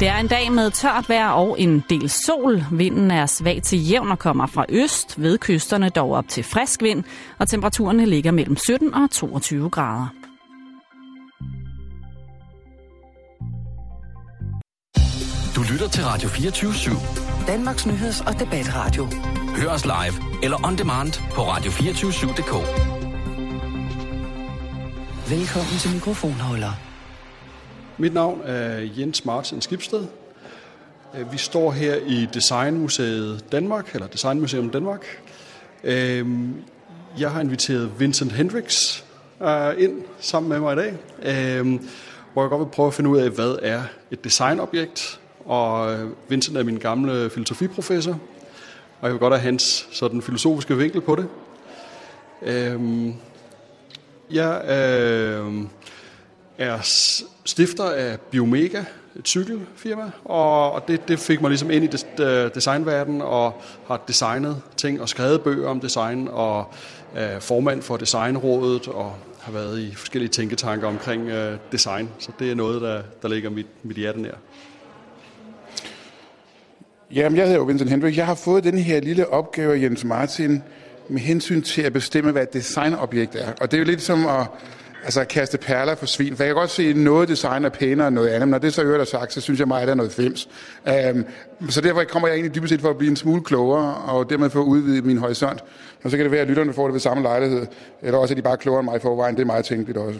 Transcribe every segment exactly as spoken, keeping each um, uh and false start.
Det er en dag med tørt vejr og en del sol. Vinden er svag til jævn og kommer fra øst, ved kysterne dog op til frisk vind, og temperaturerne ligger mellem sytten og toogtyve grader. Du lytter til Radio fireogtyve syv. Danmarks nyheds- og debatradio. Hør os live eller on demand på radio to fire syv punktum d k. Velkommen til mikrofonholder. Mit navn er Jens Martin Skibsted. Vi står her i Designmuseet Danmark, eller Designmuseum Danmark. Jeg har inviteret Vincent Hendricks ind sammen med mig i dag, hvor jeg godt vil prøve at finde ud af, hvad er et designobjekt. Og Vincent er min gamle filosofiprofessor, og jeg vil godt have hans sådan filosofiske vinkel på det. Jeg er stifter af Biomega, et cykelfirma, og det, det fik mig ligesom ind i designverdenen og har designet ting og skrevet bøger om design og er formand for Designrådet og har været i forskellige tænketanker omkring design. Så det er noget, der, der ligger mit, mit hjerte nær. Jamen, jeg hedder jo Vincent Hendricks. Jeg har fået den her lille opgave af Jens Martin med hensyn til at bestemme, hvad et designobjekt er. Og det er jo lidt som at altså, kaste perler for svin. For jeg kan godt se, at noget design er pænere end noget andet. Men når det så øvrigt er sagt, så synes jeg meget, at der er noget fems. Um, så derfor kommer jeg egentlig dybest set for at blive en smule klogere, og dermed for at udvide min horisont. Og så kan det være, at lytterne får det ved samme lejlighed. Eller også, at de bare er klogere end mig i forvejen. Det er meget tænkeligt også.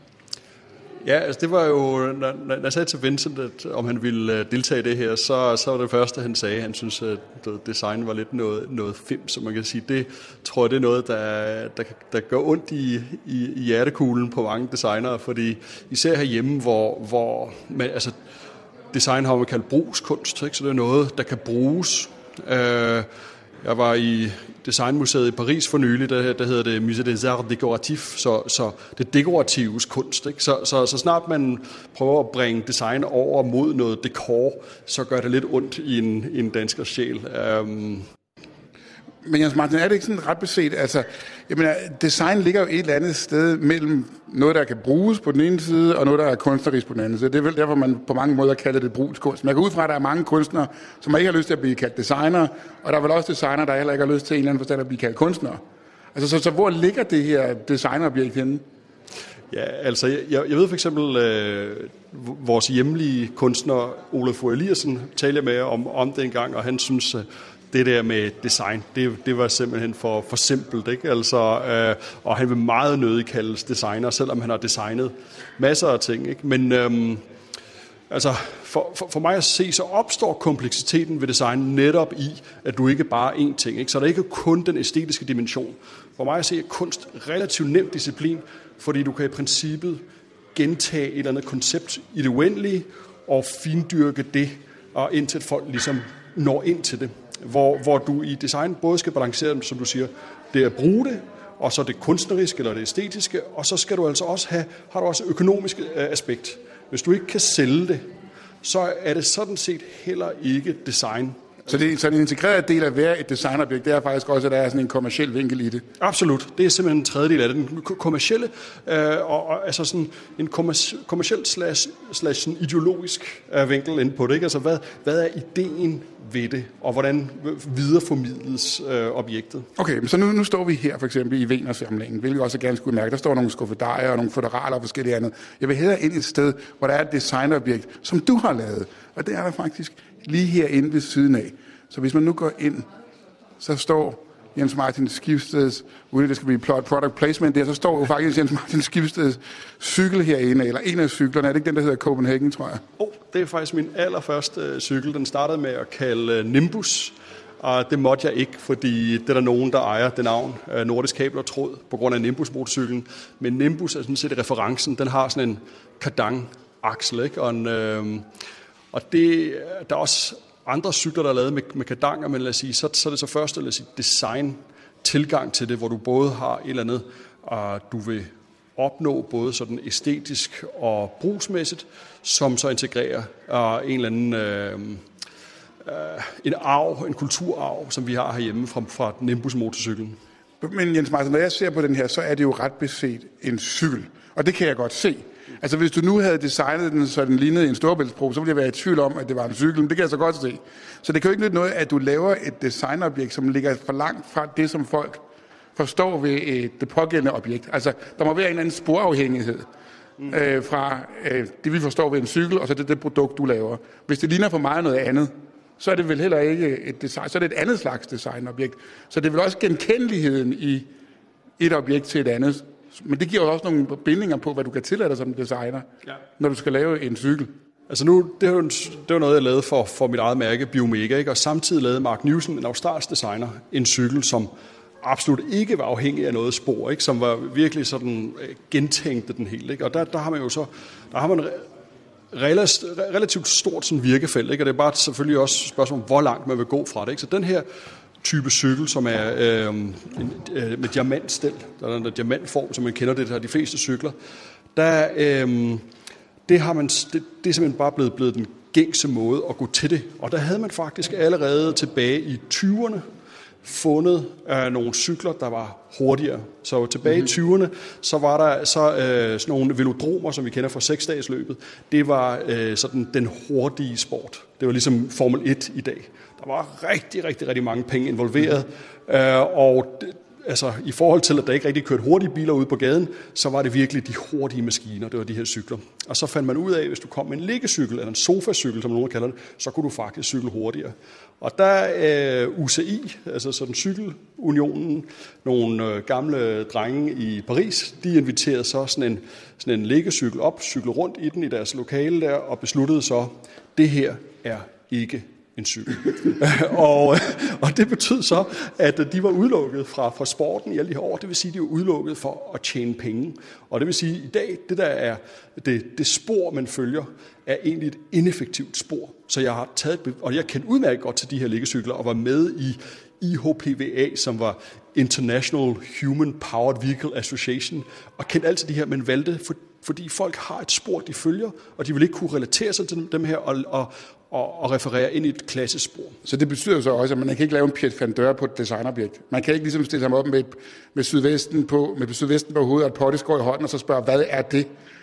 Ja, altså det var jo, når, når jeg sagde til Vincent, at om han ville deltage i det her, så, så var det første, han sagde, han synes, at design var lidt noget, noget fems, så man kan sige. Det tror jeg, det er noget, der, der, der gør ondt i, i, i hjertekuglen på mange designere, fordi især herhjemme, hvor, hvor man, altså, design har man kaldt brugskunst, ikke? Så det er noget, der kan bruges. Øh, Jeg var i Designmuseet i Paris for nylig, der, der hedder det Musée des Arts Décoratifs, så, så det dekoratives kunst. Ikke? Så, så, så snart man prøver at bringe design over mod noget dekor, så gør det lidt ondt i en, i en danskers sjæl. Um... Men Jens Martin, er det ikke sådan ret beset? Altså, jeg mener, design ligger jo et eller andet sted mellem noget, der kan bruges på den ene side, og noget, der er kunstnerisk på den anden side. Det er vel derfor, man på mange måder kalder det brugskunst. Men jeg går ud fra, at der er mange kunstnere, som ikke har lyst til at blive kaldt designer, og der er vel også designer, der heller ikke har lyst til en eller anden forstand at blive kaldt kunstnere. Altså, så, så hvor ligger det her designobjekt henne? Ja, altså, jeg, jeg ved for eksempel, øh, vores hjemlige kunstner, Olaf Fogh Eliassen, talte med om, om det engang, og han synes, det der med design, det, det var simpelthen for, for simpelt, ikke? Altså, øh, og han vil meget nødig kaldes designer, selvom han har designet masser af ting, ikke? Men øh, altså, for, for, for mig at se, så opstår kompleksiteten ved design netop i, at du ikke bare er én ting, ikke? Så der er ikke kun den æstetiske dimension. For mig at se, er kunst relativt nem disciplin, fordi du kan i princippet gentage et eller andet koncept i det uendelige og findyrke det, og indtil folk ligesom når ind til det. Hvor, hvor du i design både skal balancere dem, som du siger, det er at bruge det, og så det kunstneriske eller det æstetiske, og så skal du altså også have, har du også økonomisk aspekt. Hvis du ikke kan sælge det, så er det sådan set heller ikke design. Så det er så en integreret del af hver et designobjekt, det er faktisk også, at der er sådan en kommerciel vinkel i det? Absolut. Det er simpelthen en tredjedel af det. Den kommercielle, øh, og, og altså sådan en kommerciel slash, slash sådan ideologisk øh, vinkel ind på det. Ikke? Altså, hvad, hvad er ideen ved det, og hvordan videreformidles øh, objektet? Okay, så nu, nu står vi her for eksempel i Wiener-samlingen, hvilket også gerne skulle mærke. Der står nogle skuffedarier og nogle foderaler og forskellige andet. Jeg vil hellere ind et sted, hvor der er et designobjekt, som du har lavet. Og det er der faktisk lige herinde ved siden af. Så hvis man nu går ind, så står Jens Martin Skibsteds, uden at det skal blive product placement der, så står jo faktisk Jens Martin Skibsteds cykel herinde, eller en af cyklerne. Er det ikke den, der hedder Copenhagen, tror jeg? Oh, det er faktisk min allerførste cykel. Den startede med at kalde Nimbus, og det måtte jeg ikke, fordi det er der nogen, der ejer det navn, Nordisk Kabel og Tråd, på grund af Nimbus-motorcyklen. Men Nimbus er sådan set referencen, den har sådan en kardang-aksel, ikke? Og, en, øh, og det, der er også andre cykler, der er lavet med, med kardanger, men lad os sige, så, så er det så først lad os sige, design tilgang til det, hvor du både har et eller andet, og du vil opnå både sådan æstetisk og brugsmæssigt, som så integrerer uh, en eller anden uh, uh, en arv, en kulturarv, som vi har herhjemme fra, fra Nimbus-motorcyklen. Men Jens Martin, når jeg ser på den her, så er det jo ret beset en cykel, og det kan jeg godt se. Altså hvis du nu havde designet den, så den lignede en storebæltsbro, så ville jeg være i tvivl om, at det var en cykel, men det kan jeg så godt se. Så det kan jo ikke nytte noget, at du laver et designobjekt, som ligger for langt fra det, som folk forstår ved et, det pågældende objekt. Altså der må være en eller anden sporafhængighed mm. øh, fra øh, det, vi forstår ved en cykel, og så det, det produkt, du laver. Hvis det ligner for meget noget andet, så er det vel heller ikke et design, så er det et andet slags designobjekt. Så det er vel også genkendeligheden i et objekt til et andet. Men det giver jo også nogle bindinger på, hvad du kan tillade dig som designer, ja. Når du skal lave en cykel. Altså nu, det var, det var noget, jeg lavede for, for mit eget mærke, Biomega, ikke? Og samtidig lavede Mark Newson, en australsk designer, en cykel, som absolut ikke var afhængig af noget spor, ikke? Som var virkelig sådan gentænkte den helt, ikke? Og der, der har man jo så, der har man relativt stort sådan virkefelt, ikke? Og det er bare selvfølgelig også et spørgsmål om, hvor langt man vil gå fra det, ikke? Så den her type cykel, som er øh, øh, med diamantstel, der er en diamantform, som man kender det her de fleste cykler, der, øh, det, har man, det, det er simpelthen bare blevet, blevet den gængse måde at gå til det. Og der havde man faktisk allerede tilbage i tyverne fundet øh, nogle cykler, der var hurtigere. Så tilbage mm-hmm. i tyverne, så var der så øh, sådan nogle velodromer, som vi kender fra seksdagesløbet. Det var øh, sådan den hurtige sport. Det var ligesom Formel et i dag. Der var rigtig, rigtig, rigtig mange penge involveret, mm-hmm. øh, og det, altså, i forhold til, at der ikke rigtig kørte hurtige biler ude på gaden, så var det virkelig de hurtige maskiner, det var de her cykler. Og så fandt man ud af, at hvis du kom med en liggecykel, eller en sofacykel, som nogen kalder det, så kunne du faktisk cykle hurtigere. Og der er øh, U C I, altså sådan cykelunionen, nogle øh, gamle drenge i Paris, de inviterede så sådan en, sådan en liggecykel op, cyklede rundt i den i deres lokale der, og besluttede så, det her er ikke en cykel. og, og det betød så, at de var udelukket fra, fra sporten i alle de her år. Det vil sige, at de var udelukket for at tjene penge. Og det vil sige, at i dag, det der er det, det spor, man følger, er egentlig et ineffektivt spor. Så jeg har taget, og jeg kendte udmærket godt til de her liggecykler, og var med i I H P V A, som var International Human Powered Vehicle Association, og kendte altid de her, men valgte, for, fordi folk har et spor, de følger, og de vil ikke kunne relatere sig til dem her, og, og Og, og referere ind i et klassisk spor. Så det betyder jo så også, at man kan ikke lave en Piet van Deur på et designobjekt. Man kan ikke ligesom stille sig op med, med, sydvesten på, med sydvesten på hovedet og et potteskår i hånden, og så spørge, hvad er det?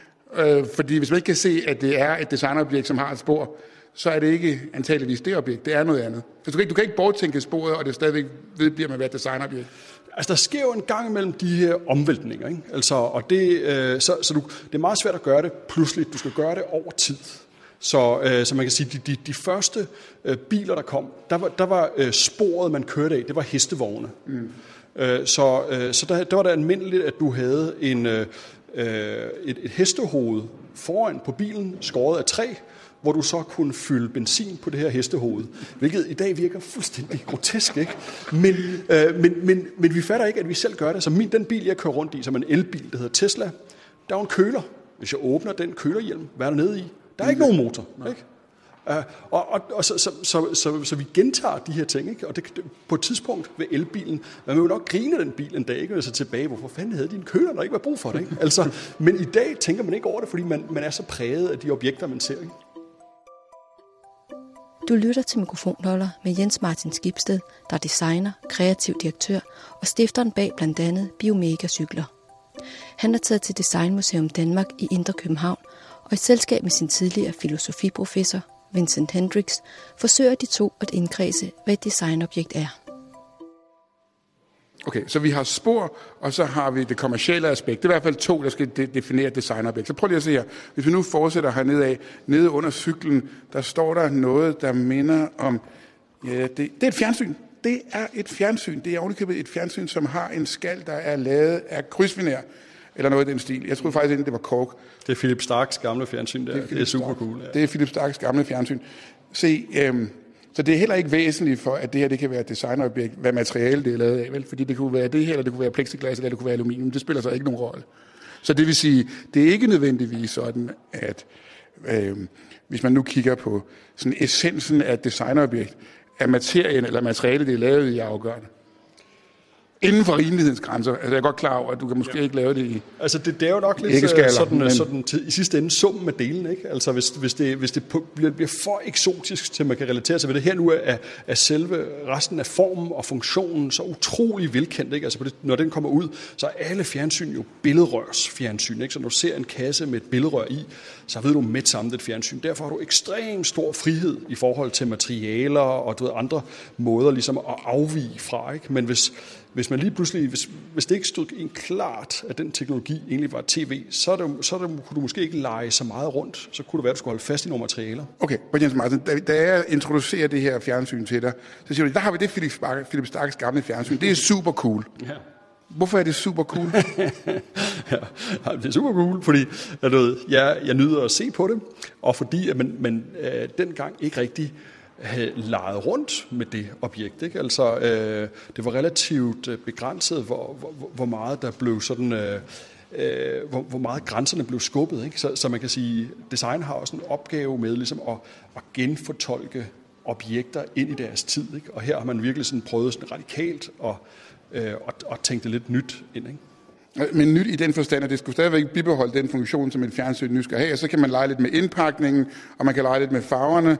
Øh, fordi hvis man ikke kan se, at det er et designobjekt, som har et spor, så er det ikke antageligvis det objekt, det er noget andet. Så du kan ikke, du kan ikke borttænke sporet, og det stadigvæk vedbliver med at være et designobjekt. Altså, der sker jo en gang imellem de her omvæltninger, ikke? Altså, og det, øh, så, så du, det er meget svært at gøre det pludselig. Du skal gøre det over tid. Så, øh, så man kan sige, de, de, de første øh, biler, der kom, der var, der var øh, sporet, man kørte af, det var hestevogne. Mm. Øh, så øh, så der, der var det almindeligt, at du havde en, øh, et, et hestehoved foran på bilen, skåret af træ, hvor du så kunne fylde benzin på det her hestehoved. Hvilket i dag virker fuldstændig grotesk, ikke? Men, øh, men, men, men vi fatter ikke, at vi selv gør det. Så min, den bil, jeg kører rundt i, som en elbil, der hedder Tesla, der er en køler. Hvis jeg åbner den kølerhjelm, hvad er der nede i? Der er ikke nogen motor, ikke? Uh, og og, og så, så, så, så, så vi gentager de her ting, ikke? Og det, på et tidspunkt ved elbilen, man vil jo nok grine den bil en dag, ikke? Og så tilbage, hvorfor fanden havde de en køler, der ikke var brug for det, ikke? Altså, men i dag tænker man ikke over det, fordi man, man er så præget af de objekter, man ser, ikke? Du lytter til Mikrofonholder med Jens Martin Skibsted, der er designer, kreativ direktør og stifteren bag blandt andet Biomega Cykler. Han er taget til Designmuseum Danmark i Indre København, og i selskab med sin tidligere filosofiprofessor, Vincent Hendricks, forsøger de to at indkredse, hvad et designobjekt er. Okay, så vi har spor, og så har vi det kommercielle aspekt. Det er i hvert fald to, der skal de- definere et designobjekt. Så prøv lige at se her. Hvis vi nu fortsætter hernede af, nede under cyklen, der står der noget, der minder om... Ja, det, det er et fjernsyn. Det er et fjernsyn. Det er ovenikøbet et fjernsyn, som har en skal, der er lavet af krydsfiner, eller noget i den stil. Jeg troede faktisk ikke, det var kork. Det er Philip Starks gamle fjernsyn der. Det er, det er super cool. Ja. Det er Philip Starks gamle fjernsyn. Se, øhm, så det er heller ikke væsentligt for, at det her det kan være et designobjekt, hvad materiale det er lavet af, vel? Fordi det kunne være det her, eller det kunne være plexiglas, eller det kunne være aluminium. Det spiller så ikke nogen rolle. Så det vil sige, det er ikke nødvendigvis sådan, at øhm, hvis man nu kigger på sådan essensen af et designobjekt, at materien eller materialet, det er lavet i, afgørende. inden for rimelighedens grænser. Altså, jeg er godt klar over, at du kan måske ja. ikke lave det i Altså, det, det er jo nok lidt sådan, men... sådan til, i sidste ende summen med delen, ikke? Altså, hvis, hvis det, hvis det bliver, bliver for eksotisk, til man kan relatere sig ved det. Her nu er, er selve resten af formen og funktionen så utrolig velkendt, ikke? Altså, det, når den kommer ud, så er alle fjernsyn jo billedrørsfjernsyn, ikke? Så når du ser en kasse med et billedrør i, så ved du med sammen det fjernsyn. Derfor har du ekstremt stor frihed i forhold til materialer og du ved, andre måder ligesom at afvige fra, ikke? Men hvis Hvis man lige pludselig, hvis, hvis det ikke stod en klart, at den teknologi egentlig var tv, så, er det, så er det, kunne du måske ikke lege så meget rundt. Så kunne det være, at du skulle holde fast i nogle materialer. Okay, men Jens Martin, da, da jeg introducerer det her fjernsyn til dig, så siger du, der har vi det Philip Stark, Philip Starks gamle fjernsyn. Det er super cool. Ja. Hvorfor er det super cool? ja, det er super cool, fordi jeg, ved, jeg, jeg nyder at se på det, og fordi at man, man øh, dengang ikke rigtig havde leget rundt med det objekt, ikke? Altså, øh, det var relativt begrænset, hvor, hvor, hvor meget der blev sådan, øh, øh, hvor, hvor meget grænserne blev skubbet, ikke? Så, så man kan sige, design har også en opgave med ligesom at, at genfortolke objekter ind i deres tid, ikke? Og her har man virkelig sådan prøvet sådan radikalt og, øh, og, og tænkt det lidt nyt ind, ikke? Men nyt i den forstand, at det skulle stadigvæk bibeholde den funktion, som et fjernsyn nu skal have, og så kan man lege lidt med indpakningen, og man kan lege lidt med farverne.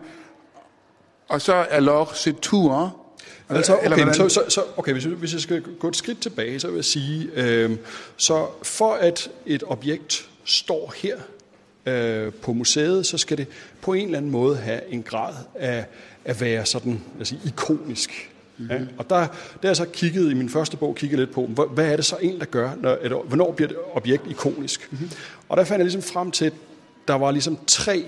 Og så er log c'est tout, altså, okay, så, så, så, okay, hvis, hvis jeg skal gå et skridt tilbage, så vil jeg sige, øh, så for at et objekt står her øh, på museet, så skal det på en eller anden måde have en grad af at være sådan, lad os sige, ikonisk. Mm-hmm. Ja, og der, der er jeg så kigget i min første bog, kigget lidt på, hvad er det så egentlig, der gør, når et, hvornår bliver et objekt ikonisk? Mm-hmm. Og der fandt jeg ligesom frem til, at der var ligesom tre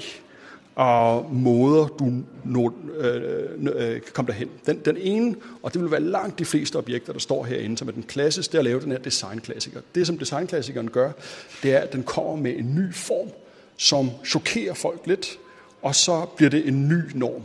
og måder, du nå, øh, øh, kan komme derhen. Den, den ene, og det vil være langt de fleste objekter, der står herinde, som er den klassiske, det er at lave den her designklassiker. Det, som designklassikeren gør, det er, at den kommer med en ny form, som chokerer folk lidt, og så bliver det en ny norm.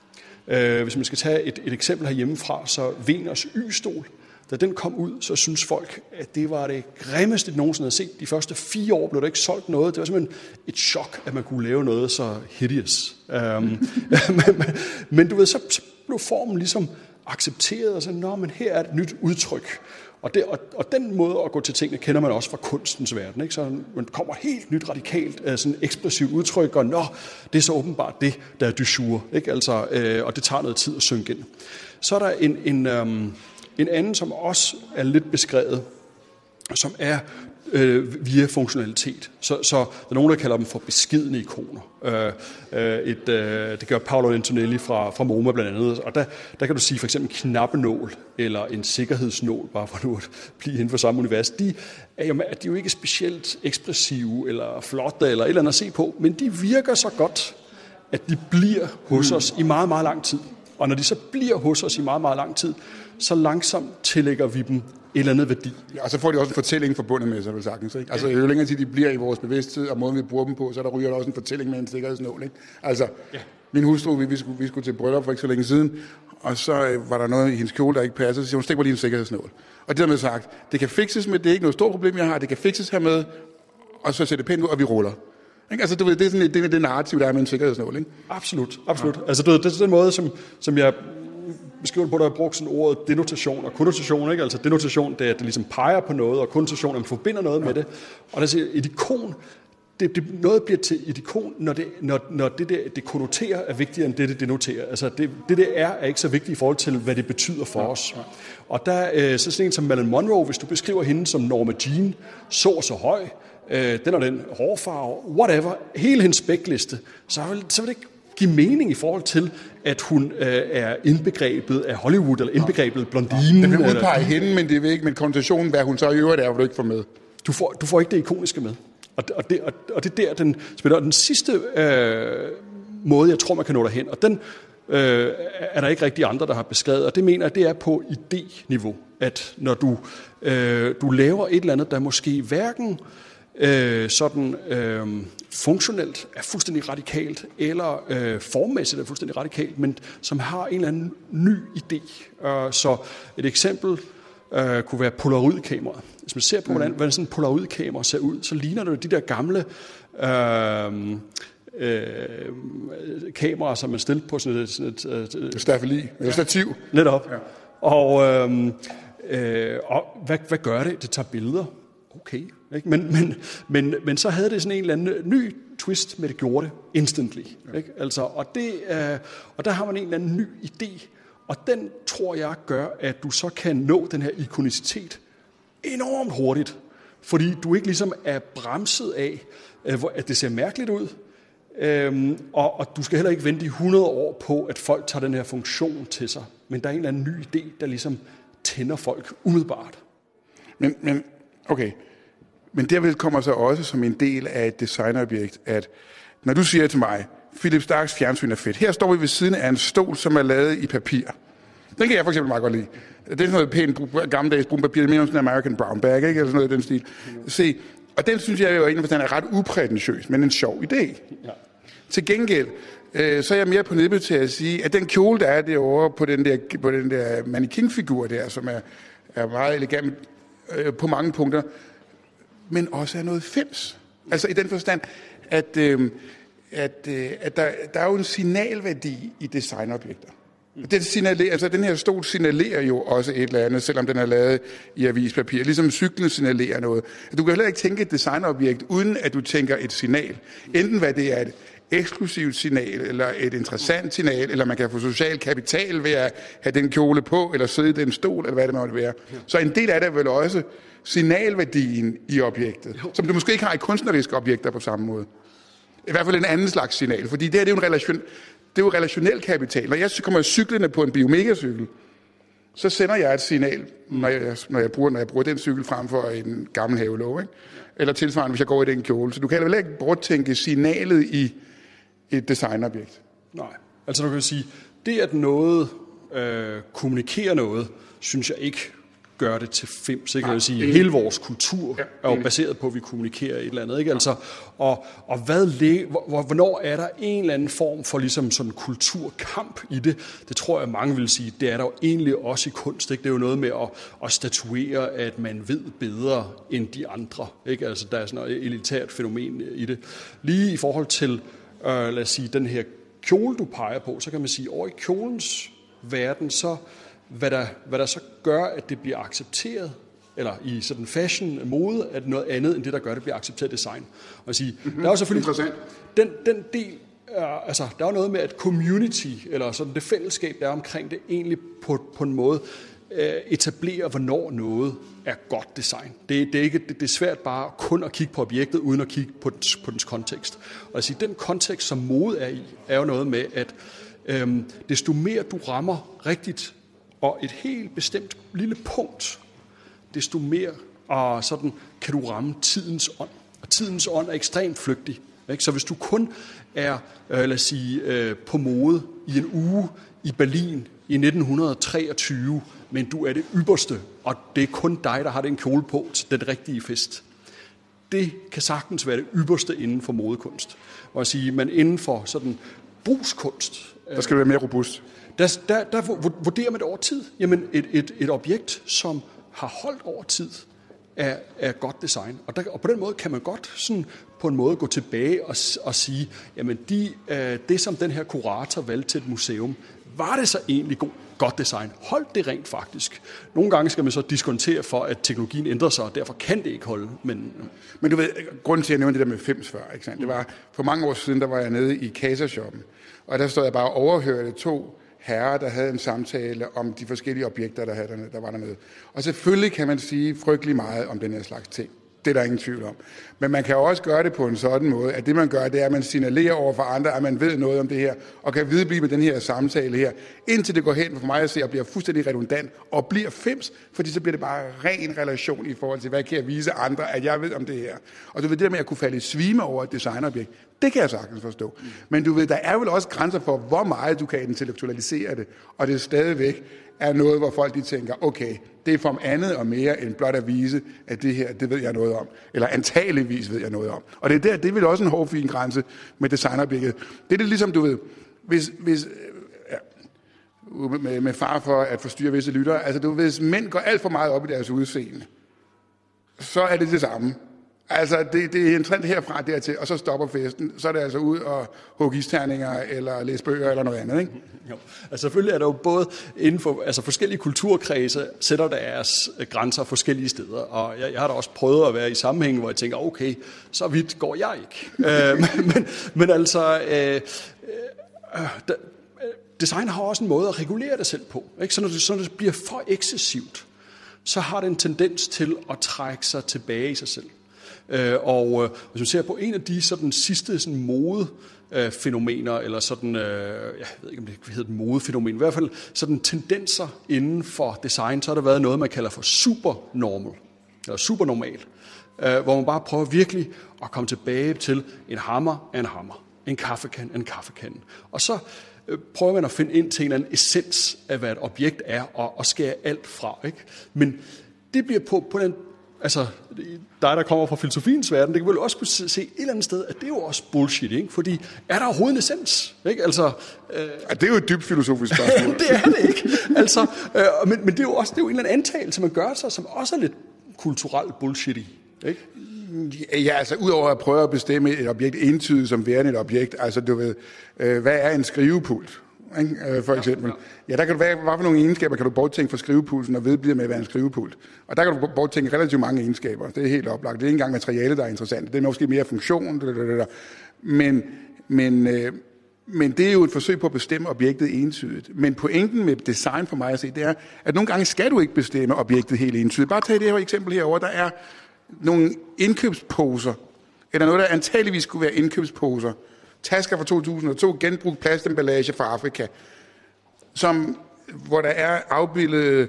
Øh, hvis man skal tage et, et eksempel herhjemmefra, så Veners Y-stol, da den kom ud, så synes folk, at det var det grimmeste, de nogensinde havde set. De første fire år blev der ikke solgt noget. Det var simpelthen et chok, at man kunne lave noget så hideous. Um, men, men du ved, så, så blev formen ligesom accepteret, og så, nå, men her er et nyt udtryk. Og, det, og, og den måde at gå til tingene kender man også fra kunstens verden, ikke? Så man kommer helt nyt radikalt af sådan et ekspressivt udtryk, og nå, det er så åbenbart det, der er du jour, ikke? Altså, øh, og det tager noget tid at synke ind. Så er der en... en um, En anden, som også er lidt beskrevet, som er øh, via funktionalitet. Så, så der er nogen, der kalder dem for beskedne ikoner. Øh, øh, et, øh, det gør Paolo Antonelli fra, fra MoMA blandt andet. Og der, der kan du sige for eksempel knappenål eller en sikkerhedsnål, bare for nu at blive inden for samme univers. De er jo, de er jo ikke specielt ekspressive eller flotte eller et eller andet at se på, men de virker så godt, at de bliver hos os i meget, meget lang tid. Og når de så bliver hos os i meget, meget lang tid, så langsomt tillægger vi dem et eller andet værdi. Ja, og så får de også en fortælling forbundet med sig, vel sagtens, ikke? Altså, jo længere tid de bliver i vores bevidsthed, og måden vi bruger dem på, så der ryger der også en fortælling med en sikkerhedsnål, ikke? Altså, ja. Min hustru, vi, vi, skulle, vi skulle til bryllup for ikke så længe siden, og så øh, var der noget i hendes kjole, der ikke passede, så siger hun, stik mig lige en sikkerhedsnål. Og det der med sagt, det kan fikses med, det er ikke noget stort problem, jeg har, det kan fikses hermed, og så ser det pænt ud, og vi ruller. Ikke? Altså, du ved, det er sådan det, det narrativ, der er med en sikkerhedsnål, ikke? Absolut, absolut. Ja. Altså, du ved, det er den måde, som, som jeg beskriver på, der har brugt sådan ordet denotation og konnotation, ikke? Altså, denotation, det er, at det ligesom peger på noget, og konnotation, at man forbinder noget ja. med det. Og der siger, et ikon, det, det, noget bliver til et ikon, når det, når, når det, der, det konnoterer, er vigtigere end det, det denoterer. Altså, det, det der er, er ikke så vigtigt i forhold til, hvad det betyder for ja. os. Ja. Og der øh, så sådan en som Marilyn Monroe, hvis du beskriver hende som Norma Jean, så og så høj, øh, den og den hårfarve, whatever, hele hendes spækliste, så vil, så vil det ikke give mening i forhold til, at hun øh, er indbegrebet af Hollywood, eller indbegrebet blondine. Det vil udpege hende, men det vil ikke med konnotationen, hvad hun så i øvrigt er, hvor du ikke får med. Du får, du får ikke det ikoniske med. Og, og, det, og, og det er der, den spiller. Og den sidste øh, måde, jeg tror, man kan nå derhen, og den øh, er der ikke rigtig andre, der har beskrevet, og det mener jeg, det er på idéniveau, at når du, øh, du laver et eller andet, der måske hverken øh, sådan øh, funktionelt er fuldstændig radikalt, eller øh, formmæssigt er fuldstændig radikalt, men som har en eller anden ny idé. Uh, så et eksempel øh, kunne være polaroidkameraet. Hvis man ser på, hvordan, hvordan sådan en polaroidkamera ser ud, så ligner det jo de der gamle øh, øh, kameraer, som man stillede på sådan et... Sådan et, et staffeli, eller stativ. Netop. Ja. Og, øh, Øh, og hvad, hvad gør det? Det tager billeder. Okay. Ikke? Men, men, men, men så havde det sådan en eller anden ny twist med det gjorde det instantly. Ikke? Altså, og, det, øh, og der har man en eller anden ny idé, og den tror jeg gør, at du så kan nå den her ikonicitet enormt hurtigt, fordi du ikke ligesom er bremset af, at det ser mærkeligt ud, øhm, og, og du skal heller ikke vente i hundrede år på, at folk tager den her funktion til sig, men der er en eller anden ny idé, der ligesom tænder folk umiddelbart. Men, men okay, men derved kommer så også som en del af et designobjekt, at når du siger til mig, Philip Starks fjernsyn er fedt, her står vi ved siden af en stol, som er lavet i papir. Den kan jeg for eksempel meget godt lide. Det er sådan noget pænt gammeldags brun papir, det minder om sådan en American brown bag, ikke? Eller sådan noget i den stil. Se, og den synes jeg jo egentlig forstand er ret uprætentiøs, men en sjov idé. Ja. Til gengæld, øh, så er jeg mere på nippet til at sige, at den kjole, der er derovre på den der, på den der mannequin-figur der, som er, er meget elegant øh, på mange punkter, men også er noget fems. Altså i den forstand, at, øh, at, øh, at der, der er jo en signalværdi i designobjekter. Den, signalerer, altså den her stol signalerer jo også et eller andet, selvom den er lavet i avispapir. Ligesom cyklen signalerer noget. Du kan heller ikke tænke et designobjekt, uden at du tænker et signal. Enten hvad det er et eksklusivt signal, eller et interessant signal, eller man kan få social kapital ved at have den kjole på, eller sidde i den stol, eller hvad det måtte være. Så en del af det er vel også signalværdien i objektet, som du måske ikke har i kunstneriske objekter på samme måde. I hvert fald en anden slags signal, fordi det her det er jo en relation. Det er jo relationel kapital. Når jeg kommer cyklende på en Biomega-cykel, så sender jeg et signal, når jeg, når jeg, bruger, når jeg bruger den cykel frem for en gammel havelåge, ikke? Eller tilsvarende, hvis jeg går i den kjole. Så du kan heller ikke borttænke signalet i et designobjekt. Nej, altså du kan sige, det at noget øh, kommunikerer noget, synes jeg ikke gør det til fims. Ikke? Nej, jeg vil sige, hele vores kultur ja, er jo baseret på, at vi kommunikerer et eller andet. Ikke? Altså, og, og hvad, hvornår er der en eller anden form for ligesom sådan kulturkamp i det? Det tror jeg, mange vil sige, det er der jo egentlig også i kunst. Ikke? Det er jo noget med at, at statuere, at man ved bedre end de andre. Ikke? Altså, der er sådan et elitært fænomen i det. Lige i forhold til, øh, lad os sige, den her kjole, du peger på, så kan man sige, over i kjolens verden, så Hvad der, hvad der så gør, at det bliver accepteret, eller i sådan fashion-mode, at noget andet end det, der gør, at det bliver accepteret design. Og sige, mm-hmm. der er jo selvfølgelig den, den del, øh, altså der er jo noget med, at community, eller sådan det fællesskab, der er omkring det, egentlig på, på en måde øh, etablerer, hvornår noget er godt design. Det, det, er ikke, det, det er svært bare kun at kigge på objektet, uden at kigge på dens, på dens kontekst. Og at sige, den kontekst, som mode er i, er jo noget med, at øh, desto mere du rammer rigtigt, og et helt bestemt lille punkt, desto mere og sådan, kan du ramme tidens ånd. Og tidens ånd er ekstremt flygtig. Ikke? Så hvis du kun er øh, lad os sige, øh, på mode i en uge i Berlin i nitten treogtyve, men du er det ypperste, og det er kun dig, der har den kjole på til den rigtige fest. Det kan sagtens være det ypperste inden for modekunst. Og at sige, men inden for sådan brugskunst, der skal være mere robust. Der, der, der vurderer man det over tid. Jamen et, et, et objekt, som har holdt over tid, er, er godt design. Og, der, og på den måde kan man godt sådan, på en måde gå tilbage og, og sige, jamen de, øh, det som den her kurator valgte til et museum, var det så egentlig god, godt design? Holdt det rent faktisk? Nogle gange skal man så diskontere for, at teknologien ændrer sig, og derfor kan det ikke holde. Men, men du ved, grunden til at jeg nævnte det der med fems før, ikke sandt? Det var, for mange år siden, der var jeg nede i Casa-shoppen, og der stod jeg bare og overhørte to herrer, der havde en samtale om de forskellige objekter, der, havde dernede, der var dernede. Og selvfølgelig kan man sige frygtelig meget om den her slags ting. Det er der ingen tvivl om. Men man kan jo også gøre det på en sådan måde, at det man gør, det er, at man signalerer over for andre, at man ved noget om det her, og kan videreblive med den her samtale her, indtil det går hen for mig at se, og bliver fuldstændig redundant, og bliver fems, fordi så bliver det bare ren relation i forhold til, hvad kan jeg vise andre, at jeg ved om det her. Og du ved, det der med at kunne falde i svime over et designobjekt, det kan jeg sagtens forstå. Men du ved, der er vel også grænser for, hvor meget du kan intellektualisere det, og det er stadigvæk er noget, hvor folk de tænker, okay, det er for andet og mere end blot at vise, at det her, det ved jeg noget om. Eller antageligvis ved jeg noget om. Og det er der, det er vel også en hårfin grænse med designobjektet. Det er det ligesom, du ved, hvis, hvis ja, med, med far for at forstyrre visse lyttere, altså du ved, hvis mænd går alt for meget op i deres udseende, så er det det samme. Altså, det, det er en trend herfra dertil, og så stopper festen. Så er det altså ud og hugge isterninger, eller læse bøger, eller noget andet, ikke? Jo. Altså selvfølgelig er der jo både inden for altså forskellige kulturkredse, sætter deres grænser forskellige steder. Og jeg, jeg har da også prøvet at være i sammenhæng, hvor jeg tænker, okay, så vidt går jeg ikke. øh, men, men altså, øh, øh, der, design har også en måde at regulere det selv på. Ikke? Så når det, så når det bliver for ekscessivt, så har det en tendens til at trække sig tilbage i sig selv. Øh, og øh, hvis man ser på en af de sådan, sidste sådan, modefænomener, eller sådan, øh, jeg ved ikke om det hedder et modefænomen, i hvert fald sådan tendenser inden for design, så har der været noget, man kalder for supernormal, eller supernormal, øh, hvor man bare prøver virkelig at komme tilbage til en hammer af en hammer, en kaffekan af en kaffekan. Og så øh, prøver man at finde ind til en eller anden essens af, hvad et objekt er, og, og skære alt fra. Ikke? Men det bliver på, på den altså, dig, der kommer fra filosofiens verden, det kan vel også kunne se et eller andet sted, at det er jo også bullshit, ikke? Fordi er der overhovedet en essens? Ikke? Altså, øh... ja, det er jo et dybt filosofisk spørgsmål. Det er det ikke. Altså, øh, men, men det er jo også det er jo en eller anden antagelse, man gør sig, som også er lidt kulturelt bullshit i. Ikke? Ja, altså udover at prøve at bestemme et objekt entydigt som værende et objekt, altså du ved, øh, hvad er en skrivepult? Ikke? For eksempel. Ja, ja. ja, der kan du være, hvad for nogle egenskaber kan du borttænke fra skrivepulsen og vedblive med at være en skrivepult. Og der kan du borttænke relativt mange egenskaber. Det er helt oplagt. Det er ikke engang materiale, der er interessant. Det er måske mere funktion. Men, men, øh, men det er jo et forsøg på at bestemme objektet entydigt. Men pointen med design for mig at se, det er, at nogle gange skal du ikke bestemme objektet helt entydigt. Bare tag det her eksempel herover. Der er nogle indkøbsposer, eller noget, der antageligvis skulle være indkøbsposer. Tasker fra to tusind og to, genbrugt plastemballage fra Afrika, som, hvor der er afbildet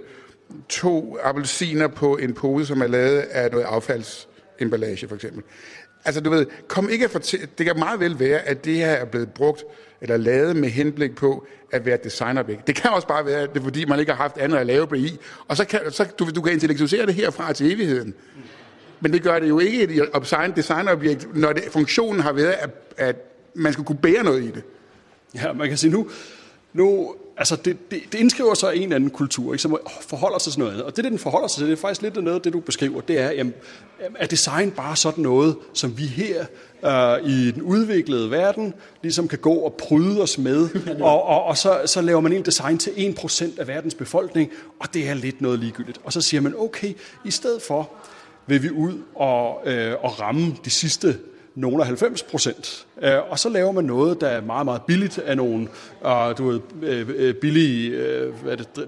to appelsiner på en pose, som er lavet af noget affaldsemballage, for eksempel. Altså, du ved, kom ikke at fortælle, det kan meget vel være, at det her er blevet brugt eller lavet med henblik på at være et designobjekt. Det kan også bare være, at det er, fordi man ikke har haft andet at lave på i, og så kan så, du, du kan intellektualisere det herfra til evigheden. Men det gør det jo ikke et designobjekt, når det, funktionen har været, at, at man skal kunne bære noget i det. Ja, man kan sige nu, nu altså det, det, det indskriver sig i en eller anden kultur, ikke, som forholder sig til noget andet. Og det, det den forholder sig til, det er faktisk lidt noget af det, du beskriver, det er, jamen, er design bare sådan noget, som vi her øh, i den udviklede verden ligesom kan gå og pryde os med, og, og, og så, så laver man en design til en procent af verdens befolkning, og det er lidt noget ligegyldigt. Og så siger man, okay, i stedet for vil vi ud og, øh, og ramme de sidste nogle af halvfems procent. Og så laver man noget, der er meget, meget billigt af nogle uh, du ved, billige uh, hvad er det,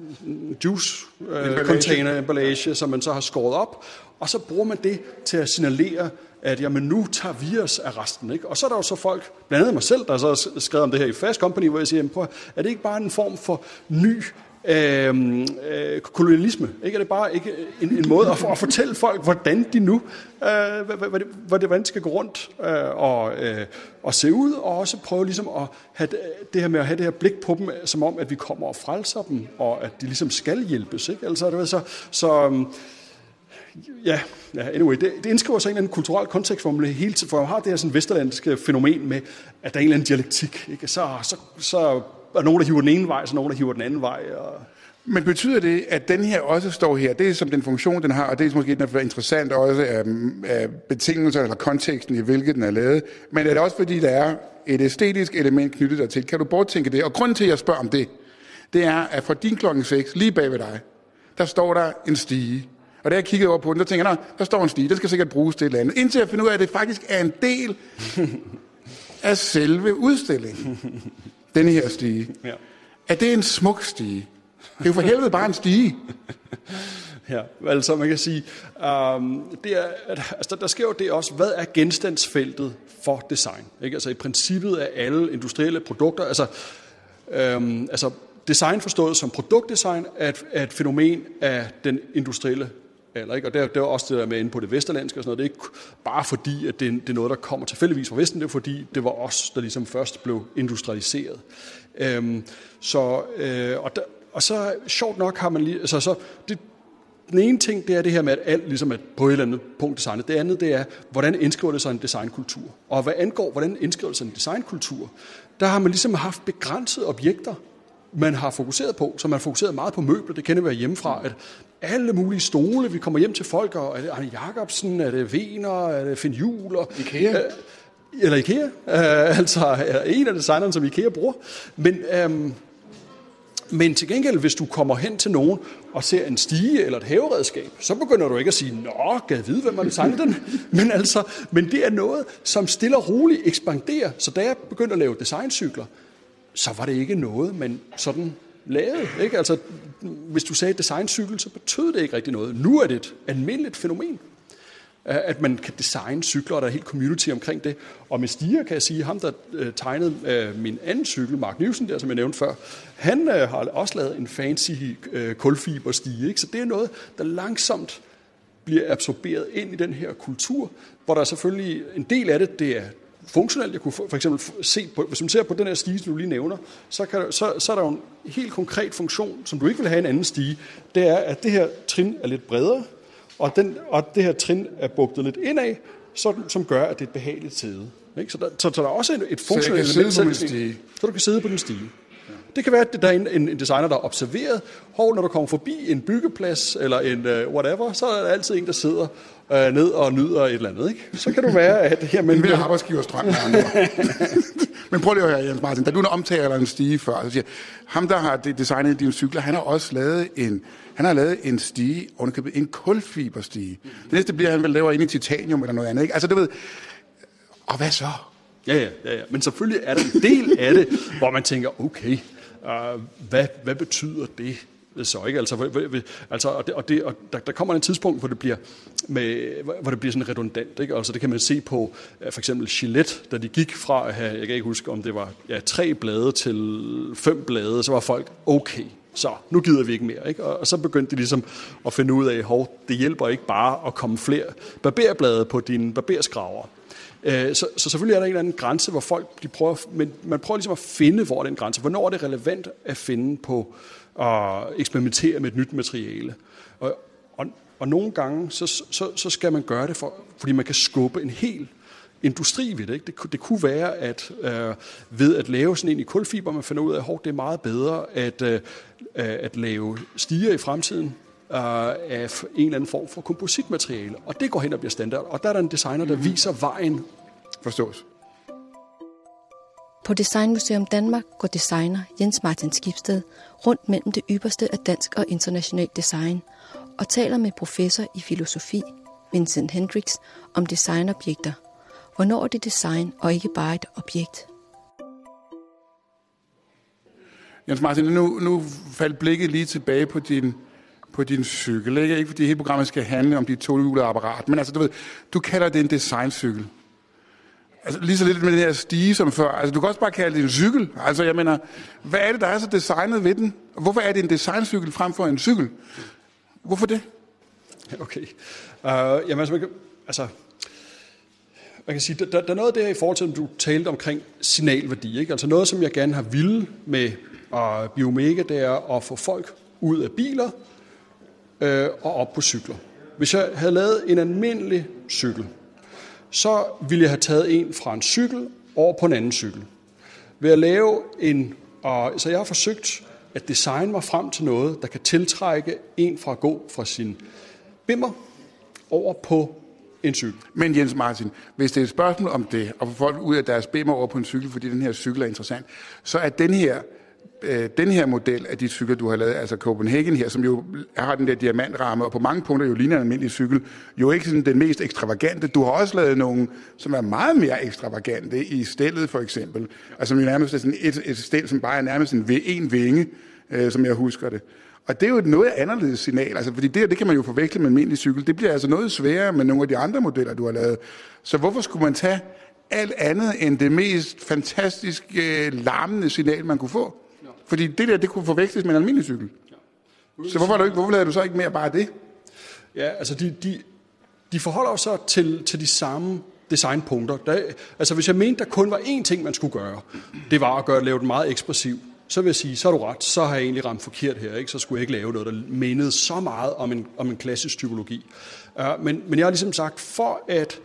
juice uh, container emballage, som man så har skåret op. Og så bruger man det til at signalere, at jamen, nu tager vi os af resten. Ikke? Og så er der jo så folk, blandt andet mig selv, der så har skrevet om det her i Fast Company, hvor jeg siger, prøv, er det ikke bare en form for ny Øhm, øh, kolonialisme, ikke? Er det bare ikke en, en måde at, at fortælle folk, hvordan de nu, øh, hvad, hvad, hvad det, hvordan det skal gå rundt øh, og, øh, og se ud, og også prøve ligesom at have det, det her med at have det her blik på dem, som om, at vi kommer og frelser dem, og at de ligesom skal hjælpes, ikke? Altså, det var så, så ja, ja, anyway, det, det indskriver sig en eller anden kulturel kontekst, hvor man hele tiden, for man har det her sådan vesterlandske fænomen med, at der er en eller anden dialektik, ikke? Så, så, så er nogen, der hiver den ene vej, så nogen, der hiver den anden vej. Og men betyder det, at den her også står her, det er som den funktion, den har, og det er måske den er interessant også af, af betingelser eller konteksten i, hvilket den er lavet, men er det også fordi, der er et æstetisk element knyttet dertil? Kan du borttænke det? Og grunden til, at jeg spørger om det, det er, at fra din klokken seks, lige bag ved dig, der står der en stige. Og da jeg kiggede over på den, der tænker jeg, der står en stige, den skal sikkert bruges til et eller andet. Indtil jeg finder ud af, at det faktisk er en del af selve udstillingen. Den her stige. Ja. Er det en smuk stige? Det er jo for helvede bare en stige. Ja, altså man kan sige, um, det er, altså, der, der sker jo det også, hvad er genstandsfeltet for design? Ikke? Altså i princippet er alle industrielle produkter, altså, um, altså design forstået som produktdesign er et, er et fænomen af den industrielle eller ikke? Og det er, det er også det der med inde på det vesterlandske og sådan noget. Det er ikke bare fordi, at det, det er noget, der kommer tilfældigvis fra Vesten. Det er fordi, det var os, der ligesom først blev industrialiseret. Øhm, så, øh, og, der, og så sjovt nok har man lige... Altså, så det, den ene ting, det er det her med, at alt ligesom er på et eller andet punkt designet. Det andet, det er, hvordan indskriver det sig en designkultur. Og hvad angår, hvordan indskriver det sig en designkultur, der har man ligesom haft begrænsede objekter, man har fokuseret på, så man har fokuseret meget på møbler, det kender vi hjemmefra, at alle mulige stole, vi kommer hjem til folk, og er det Arne Jacobsen, er det Wiener, er det Finn Juhl, og, IKEA. Øh, eller IKEA, øh, altså en af designerne, som IKEA bruger. Men, øh, men til gengæld, hvis du kommer hen til nogen og ser en stige eller et haveredskab, så begynder du ikke at sige, nå, gad vide, hvem har designet den? Men, altså, men det er noget, som stille og roligt ekspanderer. Så da jeg begyndte at lave designcykler, så var det ikke noget, man sådan lavede. Ikke? Altså, hvis du sagde designcykel, så betød det ikke rigtig noget. Nu er det et almindeligt fænomen, at man kan designe cykler, og der er helt community omkring det. Og med stiger kan jeg sige, ham der tegnede min anden cykel, Mark Nielsen, der som jeg nævnte før, han har også lavet en fancy kulfiberstige. Ikke? Så det er noget, der langsomt bliver absorberet ind i den her kultur, hvor der er selvfølgelig en del af det, det er funktionelt. Jeg kunne for eksempel se på, hvis man ser på den her stige, som du lige nævner, så, kan der, så, så er der jo en helt konkret funktion, som du ikke vil have en anden stige. Det er, at det her trin er lidt bredere, og, den, og det her trin er bugtet lidt indad, så, som gør, at det er et behageligt sæde. Ikke? Så, der, så, så der er også et, et funktionelt element, så, stige. så du kan sidde på den stige. Ja. Det kan være, at der er en, en designer, der har observeret, hvor når du kommer forbi en byggeplads eller en uh, whatever, så er der altid en, der sidder uh, ned og nyder et eller andet. Ikke? Så kan du være, at... Jamen, men vi har arbejdsgiverstrøm. Men prøv lige at høre, Jens Martin, da du omtaler en stige før, så siger ham, der har designet dine cykler, han har også lavet en, han har lavet en stige, en kulfiberstige. Det næste bliver, han vil lave ind i titanium eller noget andet. Ikke? Altså, du ved, og hvad så? Ja, ja, ja, ja. Men selvfølgelig er der en del af det, hvor man tænker, okay, uh, hvad, hvad betyder det så? Ikke? Altså, altså, og det, og det, og der, der kommer en tidspunkt, hvor det bliver, med, hvor det bliver sådan redundant. Ikke? Altså, det kan man se på for eksempel Gillette, da de gik fra at have, jeg kan ikke huske, om det var ja, tre blade til fem blade, så var folk, okay, så nu gider vi ikke mere. Ikke? Og, og så begyndte de ligesom at finde ud af, hov, det hjælper ikke bare at komme flere barberblade på dine barberskraver. Så, så selvfølgelig er der en eller anden grænse, hvor folk de prøver, men man prøver ligesom at finde, hvor er den grænse. Hvornår er det relevant at finde på at eksperimentere med et nyt materiale? Og, og, og nogle gange, så, så, så skal man gøre det, for, fordi man kan skubbe en hel industri ved det. Ikke? Det, det kunne være, at øh, ved at lave sådan en i kulfiber, man finder ud af, at det er meget bedre at, øh, at lave stiger i fremtiden, af en eller anden form for kompositmateriale. Og det går hen og bliver standard. Og der er der en designer, der viser vejen. Forstås. På Designmuseum Danmark går designer Jens Martin Skibsted rundt mellem det ypperste af dansk og international design og taler med professor i filosofi, Vincent Hendricks, om designobjekter. Hvornår er det design og ikke bare et objekt? Jens Martin, nu, nu faldt blikket lige tilbage på din på din cykel, ikke? Ikke fordi hele programmet skal handle om dit tohjulede apparat, men altså, du ved, du kalder det en designcykel. Altså, lige så lidt med det her stige som før. Altså, du kan også bare kalde det en cykel. Altså, jeg mener, hvad er det, der er så designet ved den? Hvorfor er det en designcykel frem for en cykel? Hvorfor det? Okay. Uh, jamen, altså, man kan, altså, man kan sige, der, der er noget der i forhold til, at du talte omkring signalværdi, ikke? Altså noget, som jeg gerne har ville med uh, Biomega, det er at få folk ud af biler, og op på cykler. Hvis jeg havde lavet en almindelig cykel, så ville jeg have taget en fra en cykel over på en anden cykel. Ved at lave en, og, så jeg har forsøgt at designe mig frem til noget, der kan tiltrække en fra at gå fra sin bimmer over på en cykel. Men Jens Martin, hvis det er et spørgsmål om det, og få folk ud af deres bimmer over på en cykel, fordi den her cykel er interessant, så er den her den her model af de cykler, du har lavet, altså Copenhagen her, som jo har den der diamantramme, og på mange punkter jo ligner en almindelig cykel, jo ikke sådan den mest ekstravagante. Du har også lavet nogle, som er meget mere ekstravagante, i stillet for eksempel. Altså som jo nærmest er sådan et, et stel, som bare er nærmest en, en vinge, øh, som jeg husker det. Og det er jo et noget anderledes signal, altså fordi det, det kan man jo forveksle med en almindelig cykel. Det bliver altså noget sværere med nogle af de andre modeller, du har lavet. Så hvorfor skulle man tage alt andet end det mest fantastiske, larmende signal, man kunne få? Fordi det der, det kunne forveksles med en almindelig cykel. Ja. Så hvorfor, du ikke, hvorfor lavede du så ikke mere bare det? Ja, altså de, de, de forholder sig til, til de samme designpunkter. Der, altså hvis jeg mente, der kun var én ting, man skulle gøre, det var at gøre, lave den meget ekspressiv, så vil jeg sige, så er du ret, så har jeg egentlig ramt forkert her, ikke? Så skulle jeg ikke lave noget, der mindede så meget om en, om en klassisk typologi. Uh, men, men jeg har ligesom sagt, for at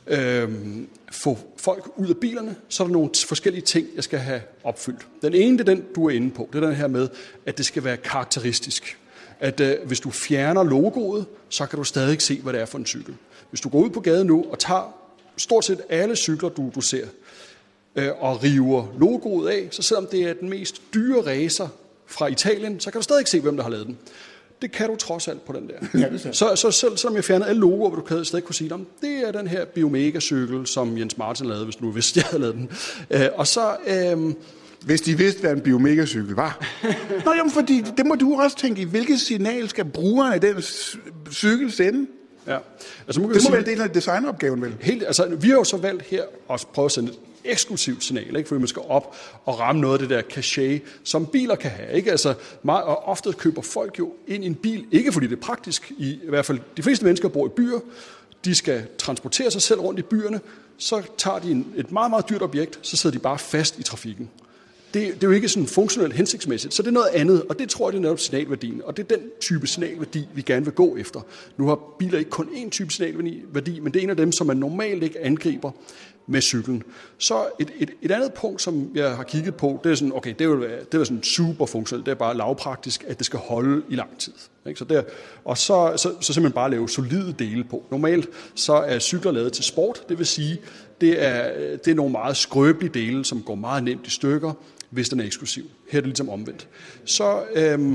øhm, få folk ud af bilerne, så er der nogle forskellige ting, jeg skal have opfyldt. Den ene, det er den, du er inde på. Det er den her med, at det skal være karakteristisk. At øh, hvis du fjerner logoet, så kan du stadig ikke se, hvad det er for en cykel. Hvis du går ud på gaden nu og tager stort set alle cykler, du, du ser, øh, og river logoet af, så selvom det er den mest dyre racer fra Italien, så kan du stadig ikke se, hvem der har lavet den. Det kan du trods alt på den der. Ja, det så, så selv selvom jeg fjernede alle logoer, vil du stadig kunne sige, det er den her Biomega-cykel, som Jens Martin lavede, hvis du nu vidste, jeg havde lavet den. Øh, og så... Øh, Hvis de vidste, hvad en Biomega-cykel var. Nå, jamen, fordi det må du også tænke i. Hvilket signal skal brugeren af den cykel sende? Ja. Altså, det må sige, være en del af designopgaven, vel? Helt, altså, vi har jo så valgt her at prøve at sende et eksklusivt signal, ikke? Fordi man skal op og ramme noget af det der cachet, som biler kan have. Ikke? Altså, meget, og ofte køber folk jo ind i en bil, ikke fordi det er praktisk, i, i hvert fald de fleste mennesker bor i byer, de skal transportere sig selv rundt i byerne, så tager de en, et meget, meget dyrt objekt, så sidder de bare fast i trafikken. Det, det er jo ikke sådan funktionelt hensigtsmæssigt, så det er noget andet, og det tror jeg, det er netop signalværdien, og det er den type signalværdi, vi gerne vil gå efter. Nu har biler ikke kun én type signalværdi, men det er en af dem, som man normalt ikke angriber med cyklen. Så et, et, et andet punkt, som jeg har kigget på, det er sådan, okay, det er jo, det er sådan super funktionelt, det er bare lavpraktisk, at det skal holde i lang tid. Ikke? Så der, og så, så, så simpelthen bare lave solide dele på. Normalt så er cykler lavet til sport, det vil sige, det er, det er nogle meget skrøbelige dele, som går meget nemt i stykker, hvis den er eksklusiv. Her er det ligesom omvendt. Så øhm,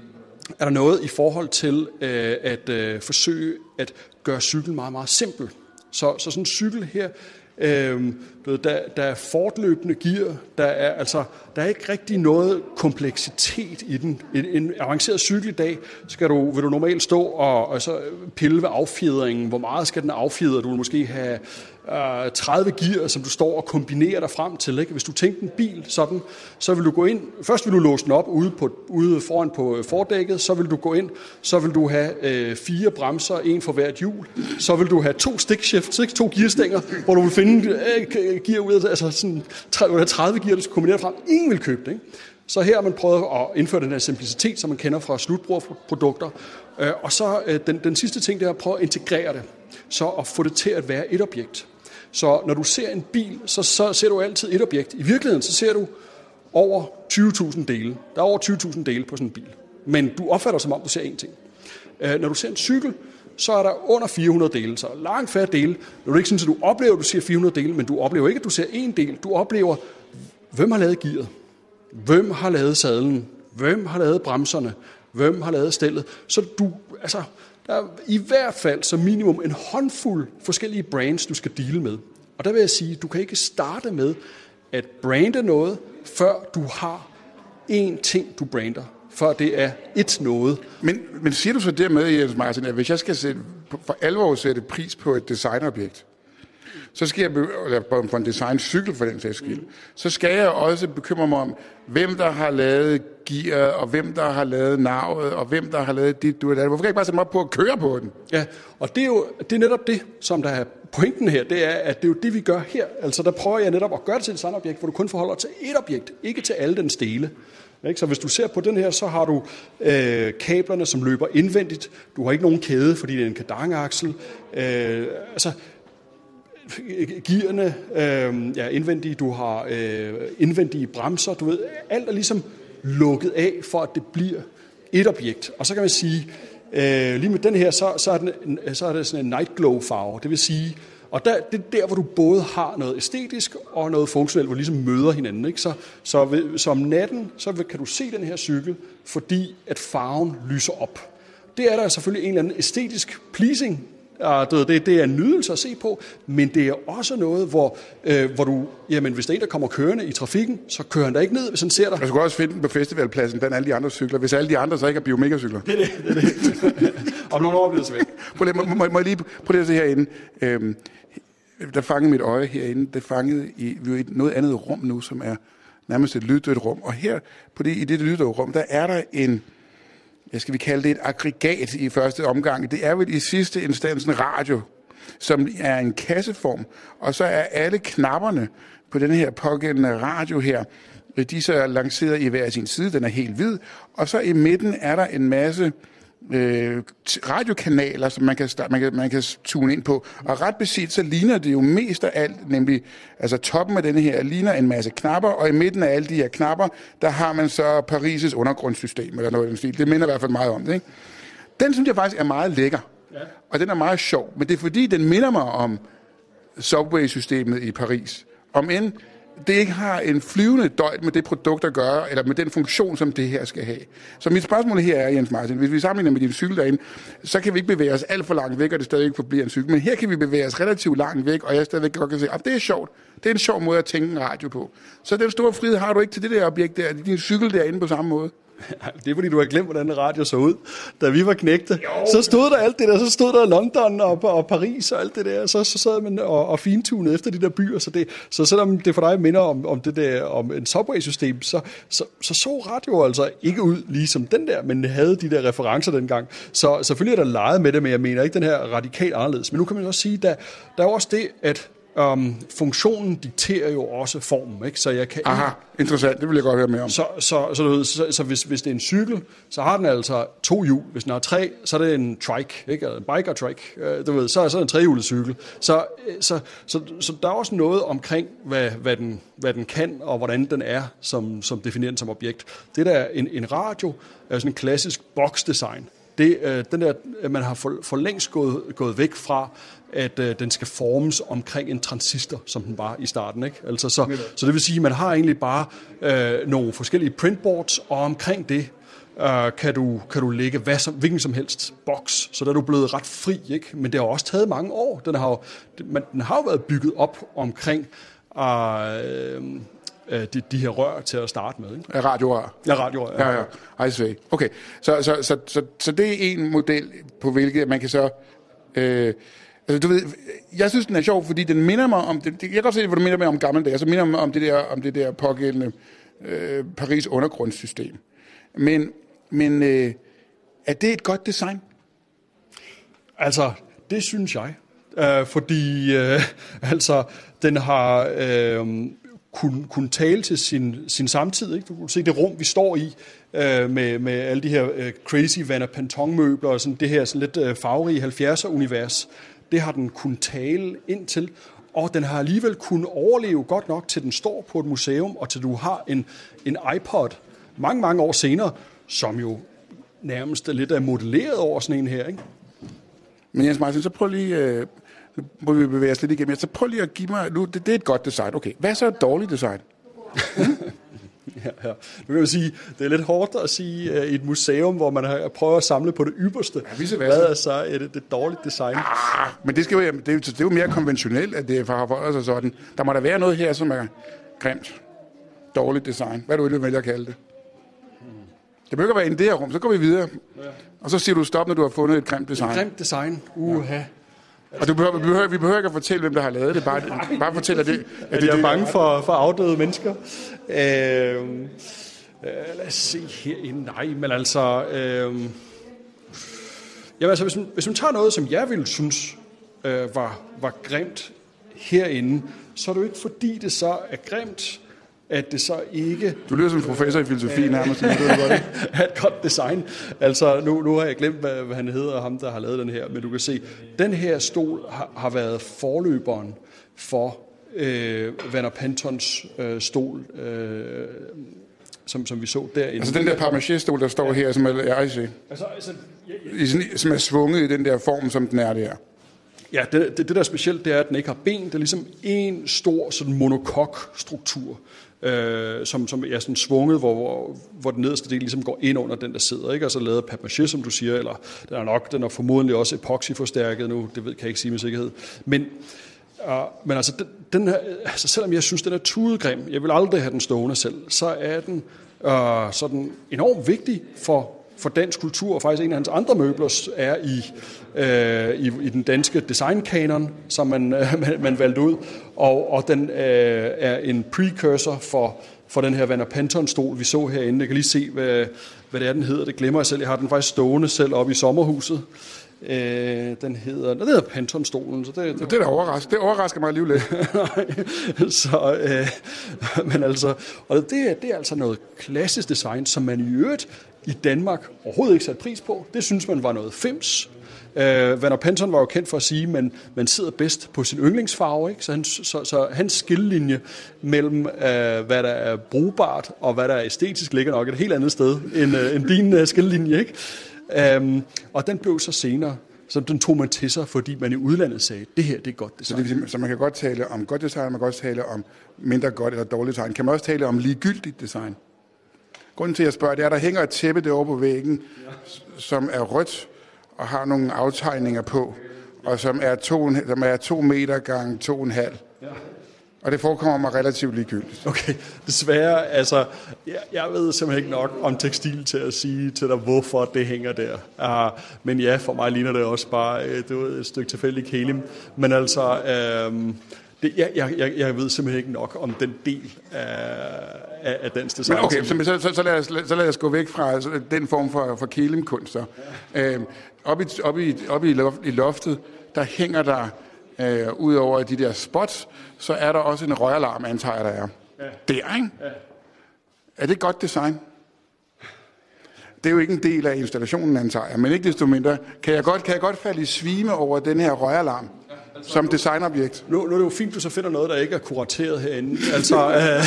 er der noget i forhold til øh, at øh, forsøge at gøre cyklen meget, meget simpel. Så, så sådan en cykel her, øh, der, der er fortløbende gear, der er, altså, der er ikke rigtig noget kompleksitet i den. En, en avanceret cykel i dag, skal du, vil du normalt stå og, og så pille ved affjedringen. Hvor meget skal den affjedre? Du vil måske have øh, tredive gear, som du står og kombinerer dig frem til. Ikke? Hvis du tænker en bil sådan, så vil du gå ind, først vil du låse den op ude, på, ude foran på fordækket, så vil du gå ind, så vil du have øh, fire bremser, en for hvert hjul, så vil du have to stickshifts, ikke? To gearstænger, hvor du vil finde øh, gear ud af, altså sådan tredive gear, du skal kombinere frem. Ingen vil købe det, ikke? Så her har man prøvet at indføre den her simplicitet, som man kender fra slutbrugerprodukter. Og så den, den sidste ting, det er at prøve at integrere det, så at få det til at være et objekt. Så når du ser en bil, så, så ser du altid et objekt. I virkeligheden, så ser du over tyve tusind dele. Der er over tyve tusind dele på sådan en bil. Men du opfatter som om, du ser én ting. Når du ser en cykel, så er der under fire hundrede dele, så langt færre dele. Når du ikke synes, at du oplever, at du ser fire hundrede dele, men du oplever ikke, at du ser én del. Du oplever, hvem har lavet gearet? Hvem har lavet sadlen? Hvem har lavet bremserne? Hvem har lavet stellet? Så du, altså, der er i hvert fald som minimum en håndfuld forskellige brands, du skal deale med. Og der vil jeg sige, du kan ikke starte med at brande noget, før du har én ting, du brander. Før det er et noget. Men, men siger du så dermed, Jens Martin, at hvis jeg skal sætte, for alvor sætte pris på et designobjekt, så skal jeg, eller på en designcykel for den sags skyld, så skal jeg også bekymre mig om, hvem der har lavet gear, og hvem der har lavet navet, og hvem der har lavet dit, du og det. Hvorfor kan jeg ikke bare sætte mig op på at køre på den? Ja, og det er jo det er netop det, som der er pointen her, det er, at det er jo det, vi gør her. Altså der prøver jeg netop at gøre det til et designobjekt, hvor du kun forholder til ét objekt, ikke til alle dens dele. Så hvis du ser på den her, så har du øh, kablerne, som løber indvendigt. Du har ikke nogen kæde, fordi det er en kardangaksel. Øh, altså, gearne øh, ja, indvendige, du har øh, indvendige bremser. Du ved, alt er ligesom lukket af, for at det bliver et objekt. Og så kan man sige, øh, lige med den her, så, så, er, den, så er det sådan en night glow farve. Det vil sige, og der, det er der, hvor du både har noget æstetisk og noget funktionelt, hvor du ligesom møder hinanden. Ikke? Så, så, ved, så om natten, så kan du se den her cykel, fordi at farven lyser op. Det er der selvfølgelig en eller anden æstetisk pleasing. Det, det er en nydelse at se på, men det er også noget, hvor, øh, hvor du, jamen hvis der er en, der kommer kørende i trafikken, så kører han der ikke ned, hvis han ser dig. Jeg skulle også finde den på festivalpladsen blandt alle de andre cykler, hvis alle de andre så ikke er Biomega-cykler. Det er det. det, er det. Om nogle år bliver det så væk. Prøv lige, må, må, må jeg lige prøve det at se herinde. Øhm, der fangede mit øje herinde, det fangede i, vi er i noget andet rum nu, som er nærmest et lyddødt rum. Og her på det, i det lyddøde rum, der er der en, jeg skal vi kalde det et aggregat i første omgang. Det er vel i sidste instans en radio, som er en kasseform. Og så er alle knapperne på den her pågældende radio her, de så er lanceret i hver sin side. Den er helt hvid. Og så i midten er der en masse øh, radiokanaler, som man kan, start, man, kan, man kan tune ind på. Og ret beset, så ligner det jo mest af alt, nemlig altså toppen af denne her ligner en masse knapper, og i midten af alle de her knapper, der har man så Paris' undergrundssystem, eller noget i den stil. Det minder i hvert fald meget om det, ikke? Den synes jeg faktisk er meget lækker, ja. Og den er meget sjov, men det er fordi, den minder mig om subway-systemet i Paris. Om end det ikke har en flyvende døjt med det produkt at gøre, eller med den funktion, som det her skal have. Så mit spørgsmål her er, Jens Martin, hvis vi sammenligner med din cykel derinde, så kan vi ikke bevæge os alt for langt væk, og det stadig ikke forbliver en cykel. Men her kan vi bevæge os relativt langt væk, og jeg stadigvæk godt kan se, at det er sjovt. Det er en sjov måde at tænke en radio på. Så den store frihed har du ikke til det der objekt der, din cykel derinde på samme måde. Det er fordi, du har glemt, hvordan radio så ud. Da vi var knægte, så stod der alt det der, så stod der London og, og Paris og alt det der, så, så sad man og, og fintunede efter de der byer. Så, det, så selvom det for dig minder om, om det der, om en subway-system, så så, så så radio altså ikke ud ligesom den der, men havde de der referencer dengang. Så selvfølgelig er der leget med det, men jeg mener ikke den her radikalt anderledes. Men nu kan man også sige, der, der er også det, at Um, funktionen dikterer jo også formen, ikke? Så jeg kan. Aha, interessant. Det vil jeg godt høre mere om. Så, så, så, du ved, så, så hvis, hvis det er en cykel, så har den altså to hjul. Hvis den har tre, så er det en trike, ikke? Eller en biker trike. Uh, du ved, så, så er det en trehjulet cykel. Så, så, så, så der er også noget omkring, hvad, hvad, den, hvad den kan, og hvordan den er, som, som definerer den som objekt. Det der en, en radio er sådan en klassisk boksdesign. Det, øh, den der, man har for, for længst gået, gået væk fra, at øh, den skal formes omkring en transistor, som den var i starten, ikke? Altså, så, så det vil sige, at man har egentlig bare øh, nogle forskellige printboards, og omkring det øh, kan, du, kan du lægge hvad som, hvilken som helst boks. Så der er du blevet ret fri, ikke? Men det har også taget mange år. Den har jo, den, den har jo været bygget op omkring øh, De, de her rør til at starte med, ikke? Radiorør. Ja, radiorør. Ja, ja. I see. Okay, så, så, så, så, så det er en model, på hvilket man kan så... Øh, altså, du ved, jeg synes, den er sjov, fordi den minder mig om... Det, jeg kan godt se, hvor du minder mig om gamle dage, så minder mig om det der, om det der pågældende øh, Paris undergrundssystem. Men, men øh, er det et godt design? Altså, det synes jeg. Øh, fordi, øh, altså, den har... Øh, Kunne, kunne tale til sin, sin samtid. Ikke? Du kunne se det rum, vi står i, øh, med, med alle de her øh, crazy Van Panton-møbler, og sådan det her sådan lidt øh, farverige halvfjerdser-univers. Det har den kunnet tale ind til, og den har alligevel kunnet overleve godt nok, til den står på et museum, og til du har en, en iPod mange, mange år senere, som jo nærmest lidt er modelleret over sådan en her. Ikke? Men Jens Martin, så prøv lige... Øh Nu må vi bevæge os lidt igennem. Så prøv lige at give mig... Nu, det, det er et godt design. Okay. Hvad er så et dårligt design? ja, ja. Nu kan jeg sige, det er lidt hårdt at sige uh, i et museum, hvor man har prøvet at samle på det ypperste. Ja, hvad er så et, et, et dårligt design? Ah, men det, skal jo, det, er, det er jo mere konventionelt, at det har sig sådan. Der må der være noget her, som er grimt. Dårligt design. Hvad er du egentlig vælger at kalde det? Det behøver være i det her rum. Så går vi videre. Ja. Og så siger du stop, når du har fundet et grimt design. Et grimt design? Uha. Ja. Og du behøver, vi, behøver, vi behøver ikke at fortælle, hvem der har lavet det. Bare, bare fortælle, at det... At at det jeg er det, bange for, for afdøde mennesker. Øh, øh, lad os se herinde. Nej, men altså... Øh, jamen altså, hvis man, hvis man tager noget, som jeg ville synes øh, var, var grimt herinde, så er det jo ikke fordi, det så er grimt, at det så ikke... Du lyder som en professor i filosofi øh, nærmest. Det er et godt design. Altså, nu, nu har jeg glemt, hvad, hvad han hedder, ham der har lavet den her, men du kan se, den her stol har, har været forløberen for øh, Van Pantons øh, stol, øh, som, som vi så derinde. Altså den der papier-stol, der står ja. her, som er, ja, altså, altså, ja, ja. som er svunget i den der form, som den er der. Ja, det, det, det der er specielt, det er, at den ikke har ben. Det er ligesom en stor sådan monokok-struktur, øh, som, som er sådan svunget, hvor, hvor, hvor den nederste del ligesom går ind under den, der sidder. Ikke? Altså lavet af papier-mâché, som du siger, eller den er nok, den er formodentlig også epoxy-forstærket nu, det ved, kan jeg ikke sige med sikkerhed. Men, øh, men altså, den, den her, altså, selvom jeg synes, den er tudegrim, jeg vil aldrig have den stående selv, så er den øh, sådan enormt vigtig for for dansk kultur, og faktisk en af hans andre møbler er i, øh, i, i den danske designkanon, som man, øh, man, man valgte ud, og, og den øh, er en precursor for, for den her Van Panton-stol, vi så herinde. Jeg kan lige se, hvad, hvad det er, den hedder. Det glemmer jeg selv. Jeg har den faktisk stående selv oppe i sommerhuset. Øh, den hedder, den hedder Panton-stolen. Så det, det, det er da overraskende. Det overrasker mig alligevel lidt. så, øh, men altså, og det, det er altså noget klassisk design, som man i øvrigt i Danmark overhovedet ikke sat pris på. Det synes man var noget fims. Uh, Werner Penton var jo kendt for at sige, at man, man sidder bedst på sin yndlingsfarve, ikke? Så, han, så, så hans skillelinje mellem, uh, hvad der er brugbart og hvad der er æstetisk, ligger nok et helt andet sted end, uh, end din uh, skillelinje, ikke? Um, og den blev så senere, så den tog man til sig, fordi man i udlandet sagde, det her, det er godt design. Så, det, så man kan godt tale om godt design, man kan også tale om mindre godt eller dårligt design. Kan man også tale om ligegyldigt design? Grunden til, at jeg spørger, det er, at der hænger et tæppe derovre på væggen, ja. som er rødt, og har nogle aftegninger på, og som er to, som er to meter gange to og en halv. Ja. Og det forekommer mig relativt ligegyldigt. Okay, desværre, altså, jeg, jeg ved simpelthen ikke nok om tekstil til at sige til dig, hvorfor det hænger der. Uh, men ja, for mig ligner det også bare uh, det var et stykke tilfældig kelim. Men altså, uh, det, jeg, jeg, jeg ved simpelthen ikke nok om den del af, af, af dansk design. Men okay, så, så, så, lad os, så lad os gå væk fra den form for, for kelimkunst. Ja. Uh, Oppe i, op i, op i, loft, i loftet, der hænger der, øh, ud over de der spots, så er der også en røgalarm, antager jeg, der er. Ja. Der, ikke? Ja. Er det godt design? Det er jo ikke en del af installationen, antager jeg, men ikke desto mindre. Kan jeg godt, kan jeg godt falde i svime over den her røgalarm ja, altså, som designobjekt? Nu, nu er det jo fint, du så finder noget, der ikke er kurateret herinde. Altså,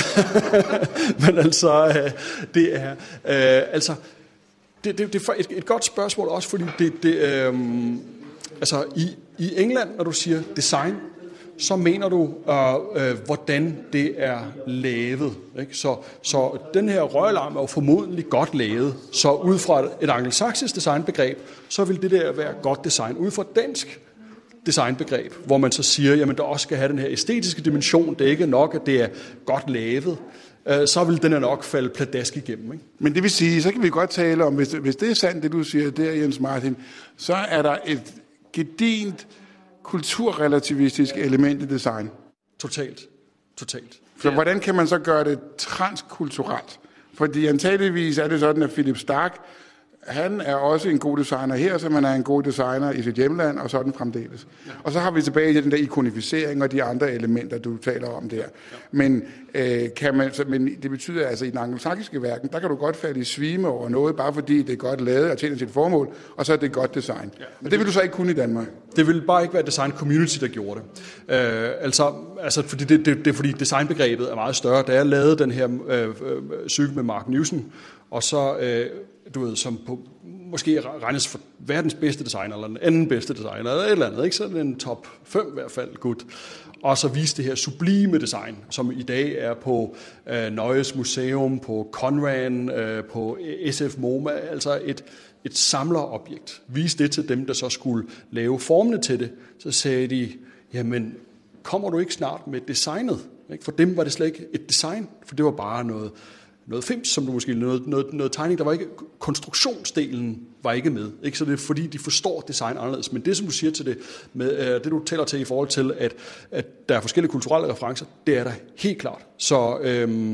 øh, men altså, øh, det er... Øh, altså, Det, det, det er et, et godt spørgsmål også, fordi det, det, øhm, altså i, i England, når du siger design, så mener du, øh, øh, hvordan det er lavet. Ikke? Så, så den her røgalarm er jo formodentlig godt lavet. Så ud fra et angelsaksisk designbegreb, så vil det der være godt design. Ud fra dansk designbegreb, hvor man så siger, jamen der også skal have den her æstetiske dimension, det er ikke nok, at det er godt lavet, så vil den nok falde pladask igennem. Ikke? Men det vil sige, så kan vi godt tale om, hvis, hvis det er sandt, det du siger der, Jens Martin, så er der et gedint kulturrelativistisk element i design. Totalt. Totalt. Så ja. Hvordan kan man så gøre det transkulturelt? Fordi antageligvis er det sådan, at Philip Stark, han er også en god designer her, som han er en god designer i sit hjemland, og sådan fremdeles. Ja. Og så har vi tilbage til den der ikonificering og de andre elementer, du taler om der. Ja. Men, øh, kan man, så, men det betyder altså, i den angelsaksiske verden, der kan du godt falde i svime over noget, bare fordi det er godt lavet og tjener sit formål, og så er det godt design. Ja, og det, det vil du så ikke kunne i Danmark? Det vil bare ikke være design community, der gjorde det. Øh, altså, altså fordi det, det, det er fordi designbegrebet er meget større. Da jeg lavede den her øh, øh, cykel med Mark Newson, og så... Øh, du ved, som på, måske regnes for verdens bedste designer, eller den anden bedste designer, eller et eller andet, ikke? Så en top fem i hvert fald, godt. Og så viste det her sublime design, som i dag er på øh, Neues Museum, på Conran, øh, på S F MoMA, altså et, et samlerobjekt. Viste det til dem, der så skulle lave formene til det. Så sagde de, jamen, kommer du ikke snart med designet? Ikke? For dem var det slet ikke et design, for det var bare noget... noget fims, som du måske, noget, noget, noget tegning, der var ikke, konstruktionsdelen var ikke med, ikke? Så det er fordi, de forstår design anderledes, men det, som du siger til det, med, øh, det du taler til i forhold til, at, at der er forskellige kulturelle referencer, det er der helt klart. Så, øhm,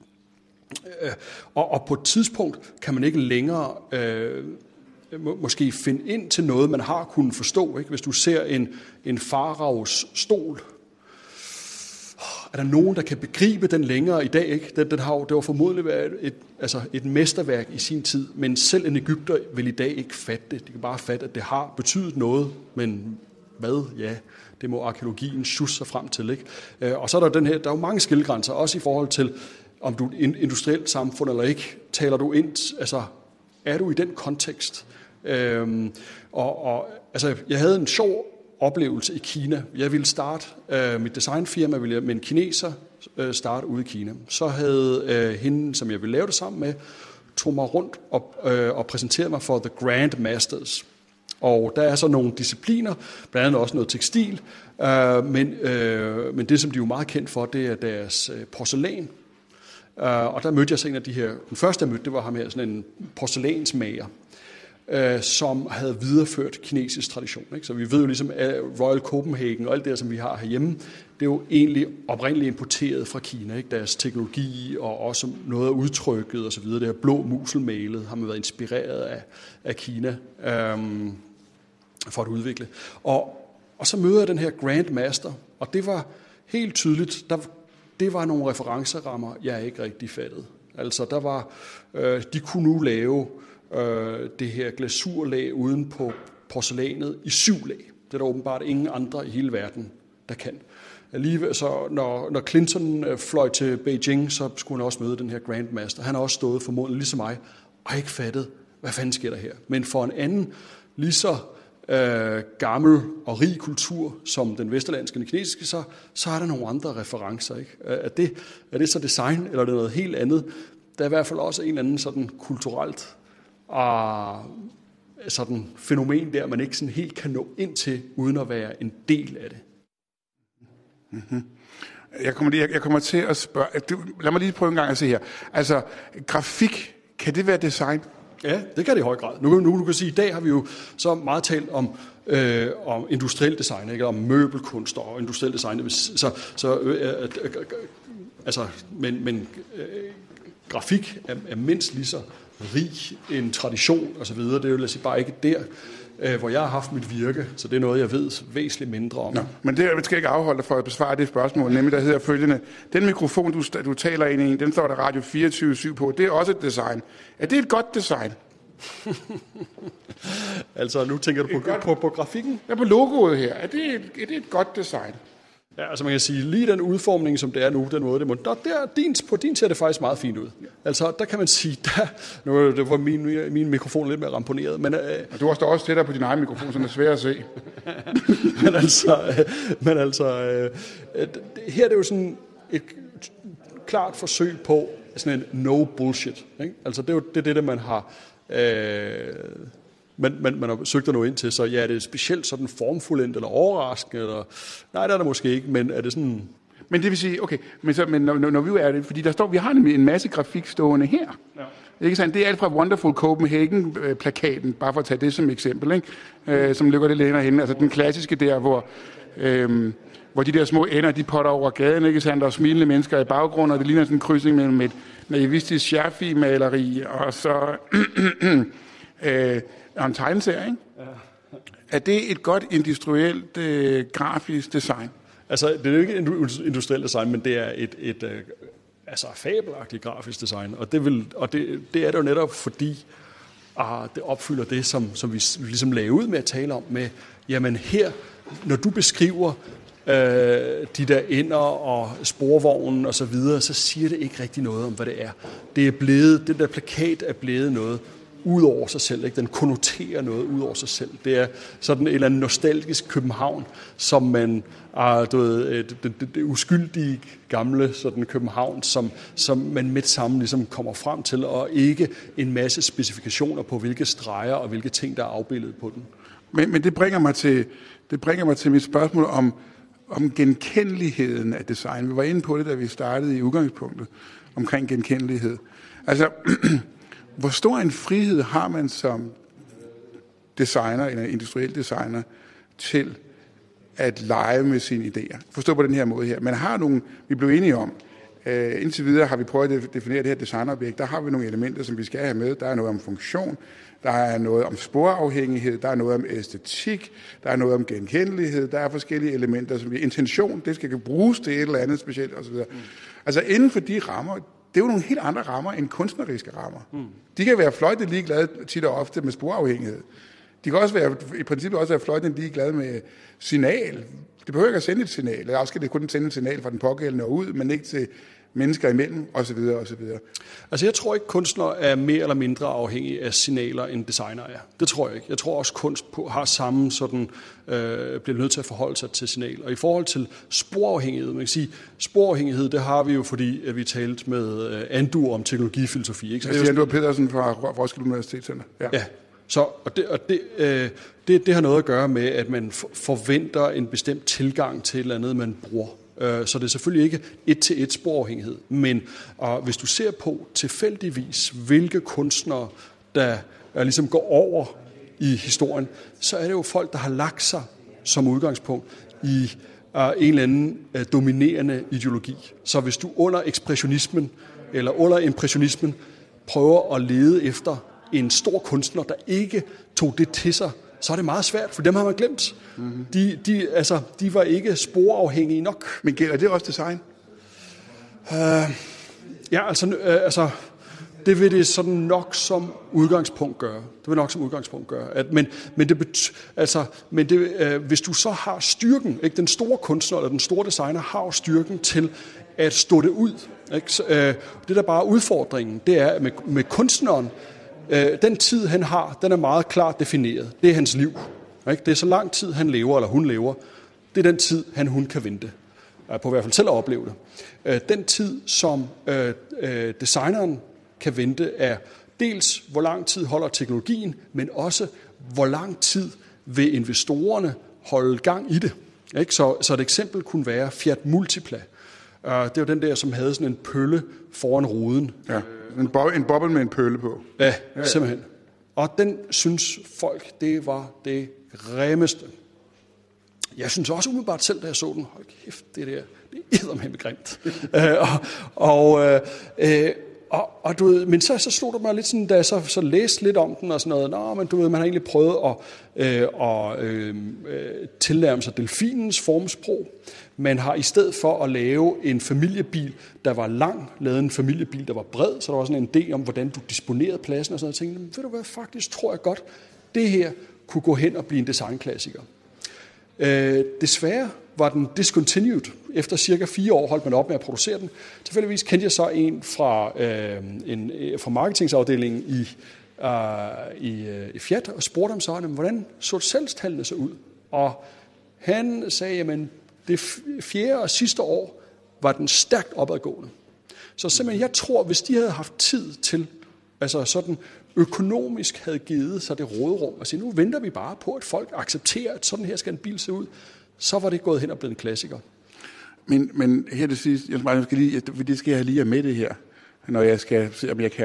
øh, og, og på et tidspunkt kan man ikke længere øh, må, måske finde ind til noget, man har kunnet forstå, ikke? Hvis du ser en, en faraos stol, er der nogen, der kan begribe den længere i dag? Ikke? Den, den har jo, det var formodentlig været et, altså et mesterværk i sin tid, men selv en egypter vil i dag ikke fatte det. De kan bare fatte, at det har betydet noget, men hvad? Ja, det må arkeologien sjusse sig frem til. Ikke? Og så er der den her, der er jo mange skillegrænser, også i forhold til, om du er et industrielt samfund eller ikke. Taler du ind, altså er du i den kontekst? Øhm, og, og altså, jeg havde en sjov oplevelse i Kina. Jeg ville starte øh, mit designfirma ville jeg, med en kineser øh, starte ude i Kina. Så havde øh, hende, som jeg ville lave det sammen med, tog mig rundt og, øh, og præsenterede mig for The Grand Masters. Og der er så nogle discipliner, blandt andet også noget tekstil, øh, men, øh, men det, som de er jo meget kendt for, det er deres øh, porcelæn. Øh, og der mødte jeg så en af de her, den første jeg mødte, det var ham her, sådan en porcelænsmager, Øh, som havde videreført kinesisk tradition. Ikke? Så vi ved jo ligesom, at Royal Copenhagen og alt det, som vi har herhjemme, det er jo egentlig oprindeligt importeret fra Kina. Ikke? Deres teknologi og også noget af udtrykket osv., det her blå muselmalet, har man været inspireret af, af Kina øhm, for at udvikle. Og, og så møder jeg den her Grand Master, og det var helt tydeligt, der, det var nogle referencerammer, jeg ikke rigtig fattede. Altså der var, øh, de kunne nu lave øh, det her glasurlag uden på porcelænet i syv lag. Det er der åbenbart ingen andre i hele verden, der kan. Alligevel, så når, når Clinton fløj til Beijing, så skulle han også møde den her Grandmaster. Han har også stået formodentlig ligesom mig, og har ikke fattet, hvad fanden sker der her. Men for en anden, lige så øh, gammel og rig kultur, som den vesterlandske og den kinesiske, så, så er der nogle andre referencer. Ikke? Er, det, er det så design, eller er det noget helt andet? Der er i hvert fald også en eller anden sådan kulturelt og sådan fænomen der, man ikke sådan helt kan nå ind til, uden at være en del af det. Mm-hmm. Jeg, kommer, jeg, jeg kommer til at spørge, du, lad mig lige prøve en gang at se her. Altså, grafik, kan det være design? Ja, det kan det i høj grad. Nu, nu du kan sige, i dag har vi jo så meget talt om, øh, om industriel design, ikke? Om møbelkunst og industriel design. Så, så øh, øh, øh, altså, men, men øh, grafik er, er mindst lige så rig en tradition og så videre. Det er jo lad os sige, bare ikke der, øh, hvor jeg har haft mit virke, så det er noget, jeg ved væsentligt mindre om. Nå, men det skal ikke afholde dig for at besvare det spørgsmål, nemlig der hedder følgende: den mikrofon, du, du taler ind i, den står der Radio fireogtyve syv på, det er også et design. Er det et godt design? Altså, nu tænker du på, godt... på, på grafikken? Ja, på logoet her. Er det, et, er det et godt design? Ja, altså man kan sige, lige den udformning, som det er nu, den måde, det må, der, der, din, på din ser det faktisk meget fint ud. Ja. Altså, der kan man sige, der, nu det var min, min mikrofon lidt mere ramponeret, men... Øh, og du står også tættere på din egen mikrofon, så det er svært at se. men altså, øh, men altså øh, her er det jo sådan et klart forsøg på sådan en no bullshit. Ikke? Altså, det er jo det, det, det man har... Øh, Men man, man har søgt at nå ind til, så ja, er det specielt sådan formfuldendt eller overraskende? Eller, nej, det er der måske ikke, men er det sådan... Men det vil sige, okay, men, så, men når, når vi er det, fordi der står, vi har en masse grafik stående her. Ja. Ikke sandt? Det er alt fra Wonderful Copenhagen-plakaten, bare for at tage det som eksempel, ikke? Øh, som ligger lidt længere henne. Altså den klassiske der, hvor, øh, hvor de der små ender, de potter over gaden, ikke sandt? Der er smilende mennesker i baggrunden, og det ligner sådan en krydsning mellem et naivistisk Scherfig-maleri, og så... øh, og en tegneserie, ikke? Ja. Er det et godt industrielt øh, grafisk design? Altså, det er jo ikke et industrielt design, men det er et, et, et altså, fabelagtigt grafisk design. Og, det, vil, og det, det er det jo netop, fordi ah, det opfylder det, som, som vi ligesom lagde ud med at tale om. Med, jamen her, når du beskriver øh, de der ender og sporvognen og så videre, så siger det ikke rigtig noget om, hvad det er. Det er blevet, den der plakat er blevet noget ud over sig selv, ikke? Den konnoterer noget ud over sig selv. Det er sådan en eller anden nostalgisk København, som man, ah, du ved, det, det, det uskyldige gamle sådan København, som, som man med sammen ligesom kommer frem til, og ikke en masse specifikationer på, hvilke streger og hvilke ting, der er afbildet på den. Men, men det bringer mig til, det bringer mig til mit spørgsmål om, om genkendeligheden af design. Vi var inde på det, da vi startede i udgangspunktet, omkring genkendelighed. Altså... Hvor stor en frihed har man som designer eller industriel designer til at lege med sine idéer? Forstå på den her måde her. Man har nogle, vi blev enige om, øh, indtil videre har vi prøvet at definere det her designobjekt. Der har vi nogle elementer, som vi skal have med. Der er noget om funktion, der er noget om sporafhængighed, der er noget om æstetik, der er noget om genkendelighed, der er forskellige elementer, som vi intention, det skal bruges til et eller andet specielt osv. Mm. Altså inden for de rammer, det er jo nogle helt andre rammer end kunstneriske rammer. Mm. De kan være fløjtende ligeglade tit og ofte med sporafhængighed. De kan også være, i princippet også være fløjtende ligeglade med signal. Det behøver ikke at sende et signal. Eller også skal det kun sende et signal fra den pågældende og ud, men ikke til mennesker imellem, osv. osv. Altså jeg tror ikke, kunstnere er mere eller mindre afhængige af signaler, end designer er. Det tror jeg ikke. Jeg tror også, kunst på, har samme sådan, øh, bliver nødt til at forholde sig til signal. Og i forhold til sporafhængighed, man kan sige, sporafhængighed, det har vi jo, fordi at vi talte med øh, Andur om teknologifilosofi. Ikke? Så jeg siger Andur Pedersen fra Roskilde Universitetscenter. Ja. ja. Så, og det, og det, øh, det, det har noget at gøre med, at man forventer en bestemt tilgang til et eller andet, man bruger. Så det er selvfølgelig ikke et-til-et sporafhængighed. Men og hvis du ser på tilfældigvis, hvilke kunstnere, der er, ligesom går over i historien, så er det jo folk, der har lagt sig som udgangspunkt i uh, en eller anden uh, dominerende ideologi. Så hvis du under ekspressionismen eller under impressionismen prøver at lede efter en stor kunstner, der ikke tog det til sig, så er det meget svært, for dem har man glemt. Mm-hmm. De, de, altså, de var ikke sporafhængige nok. Men gælder det også design? Uh, Ja, altså, øh, altså det vil det sådan nok som udgangspunkt gøre. Det vil nok som udgangspunkt gøre. At, men, men, det bet, altså, men det, øh, hvis du så har styrken, ikke, den store kunstner eller den store designer har styrken til at stå det ud. Ikke? Så, øh, det der bare er udfordringen, det er med, med kunstneren, øh, den tid han har, den er meget klart defineret. Det er hans liv. Ikke? Det er så lang tid han lever eller hun lever. Det er den tid han hun kan vente. På i hvert fald selv at opleve det. Den tid, som øh, øh, designeren kan vente, er dels, hvor lang tid holder teknologien, men også, hvor lang tid vil investorerne holde gang i det. Ikke? Så, så et eksempel kunne være Fiat Multipla. Uh, det var den der, som havde sådan en pølle foran ruden. Ja, en, bo- en boble med en pølle på. Ja, ja, ja, simpelthen. Og den synes folk, det var det grimmeste. Jeg synes også umiddelbart selv, da jeg så den, hold kæft, det der, det er eddermame grimt. øh, og, og, øh, og, og du ved, men så, så slog det mig lidt sådan, da jeg så, så læste lidt om den og sådan noget, nå, men du ved, man har egentlig prøvet at, øh, at øh, tilnærme sig delfinens formsprog. Man har i stedet for at lave en familiebil, der var lang, lavet en familiebil, der var bred, så der var sådan en idé om, hvordan du disponerede pladsen og sådan noget. Jeg tænkte, ved du hvad, faktisk tror jeg godt, det her kunne gå hen og blive en designklassiker. Øh, desværre var den discontinued. Efter cirka fire år holdt man op med at producere den. Tilfældigvis kendte jeg så en fra, øh, en, fra marketingsafdelingen i, øh, i, øh, i Fiat og spurgte ham så, hvordan så salgstallene så ud? Og han sagde, jamen det fjerde og sidste år var den stærkt opadgående. Så simpelthen, jeg tror, hvis de havde haft tid til, altså sådan økonomisk havde givet sig det råderum, og sige, nu venter vi bare på, at folk accepterer, at sådan her skal en bil se ud, så var det gået hen og blevet en klassiker. Men, men her til sidst, jeg skal lige, det skal jeg lige have med det her, når jeg skal se, om jeg kan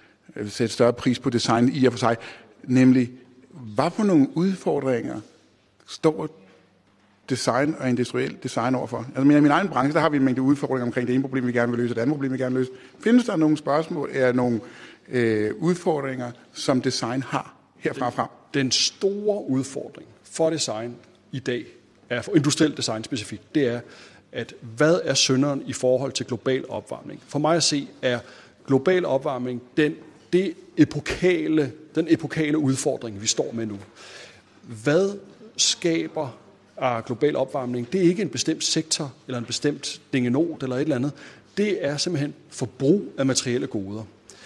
sætte større pris på design i og for sig, nemlig, hvad for nogle udfordringer står design og industriel design overfor? Altså, i min egen branche, der har vi en mængde udfordringer omkring det ene problem, vi gerne vil løse, og det andet problem, vi gerne vil løse. Findes der nogle spørgsmål, er nogle øh, udfordringer, som design har herfra frem? Den store udfordring for design i dag, er for industriel design specifikt, det er, at hvad er synderen i forhold til global opvarmning? For mig at se, er global opvarmning den, det epokale, den epokale udfordring, vi står med nu. Hvad skaber af global opvarmning? Det er ikke en bestemt sektor, eller en bestemt dingenot, eller et eller andet. Det er simpelthen forbrug af materielle goder.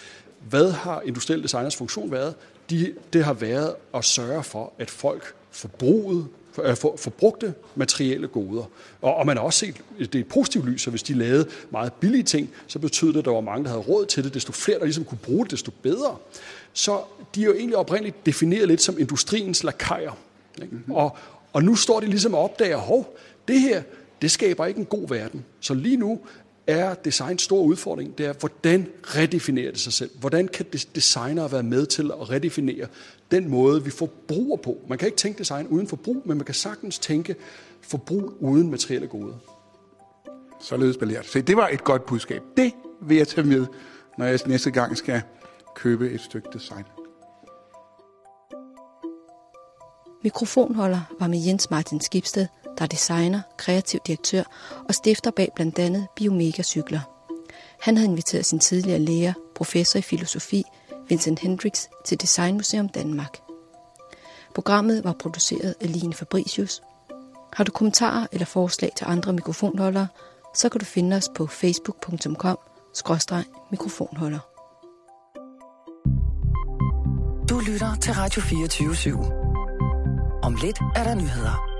Hvad har industrielle designers funktion været? De, det har været at sørge for, at folk forbruget, for, for, forbrugte materielle goder. Og, og man har også set det er et positivt lys, så hvis de lavede meget billige ting, så betød det, at der var mange, der havde råd til det. Desto flere, der ligesom kunne bruge det, desto bedre. Så de er jo egentlig oprindeligt defineret lidt som industriens lakajer. Mm-hmm. Og, og nu står de ligesom og opdager, hov, det her, det skaber ikke en god verden. Så lige nu er designs store udfordring, det er, hvordan redefinerer det sig selv? Hvordan kan designere være med til at redefinere den måde, vi forbruger på? Man kan ikke tænke design uden forbrug, men man kan sagtens tænke forbrug uden materielle goder. Således belært. Så det var et godt budskab. Det vil jeg tage med, når jeg næste gang skal købe et stykke design. Mikrofonholder var med Jens Martin Skibsted, der er designer, kreativ direktør og stifter bag blandt andet Biomega Cykler. Han havde inviteret sin tidligere lærer, professor i filosofi, Vincent Hendricks, til Designmuseum Danmark. Programmet var produceret af Line Fabricius. Har du kommentarer eller forslag til andre mikrofonholdere, så kan du finde os på facebook punktum com skråstreg mikrofonholder. Du lytter til Radio fireogtyve syv. Om lidt er der nyheder.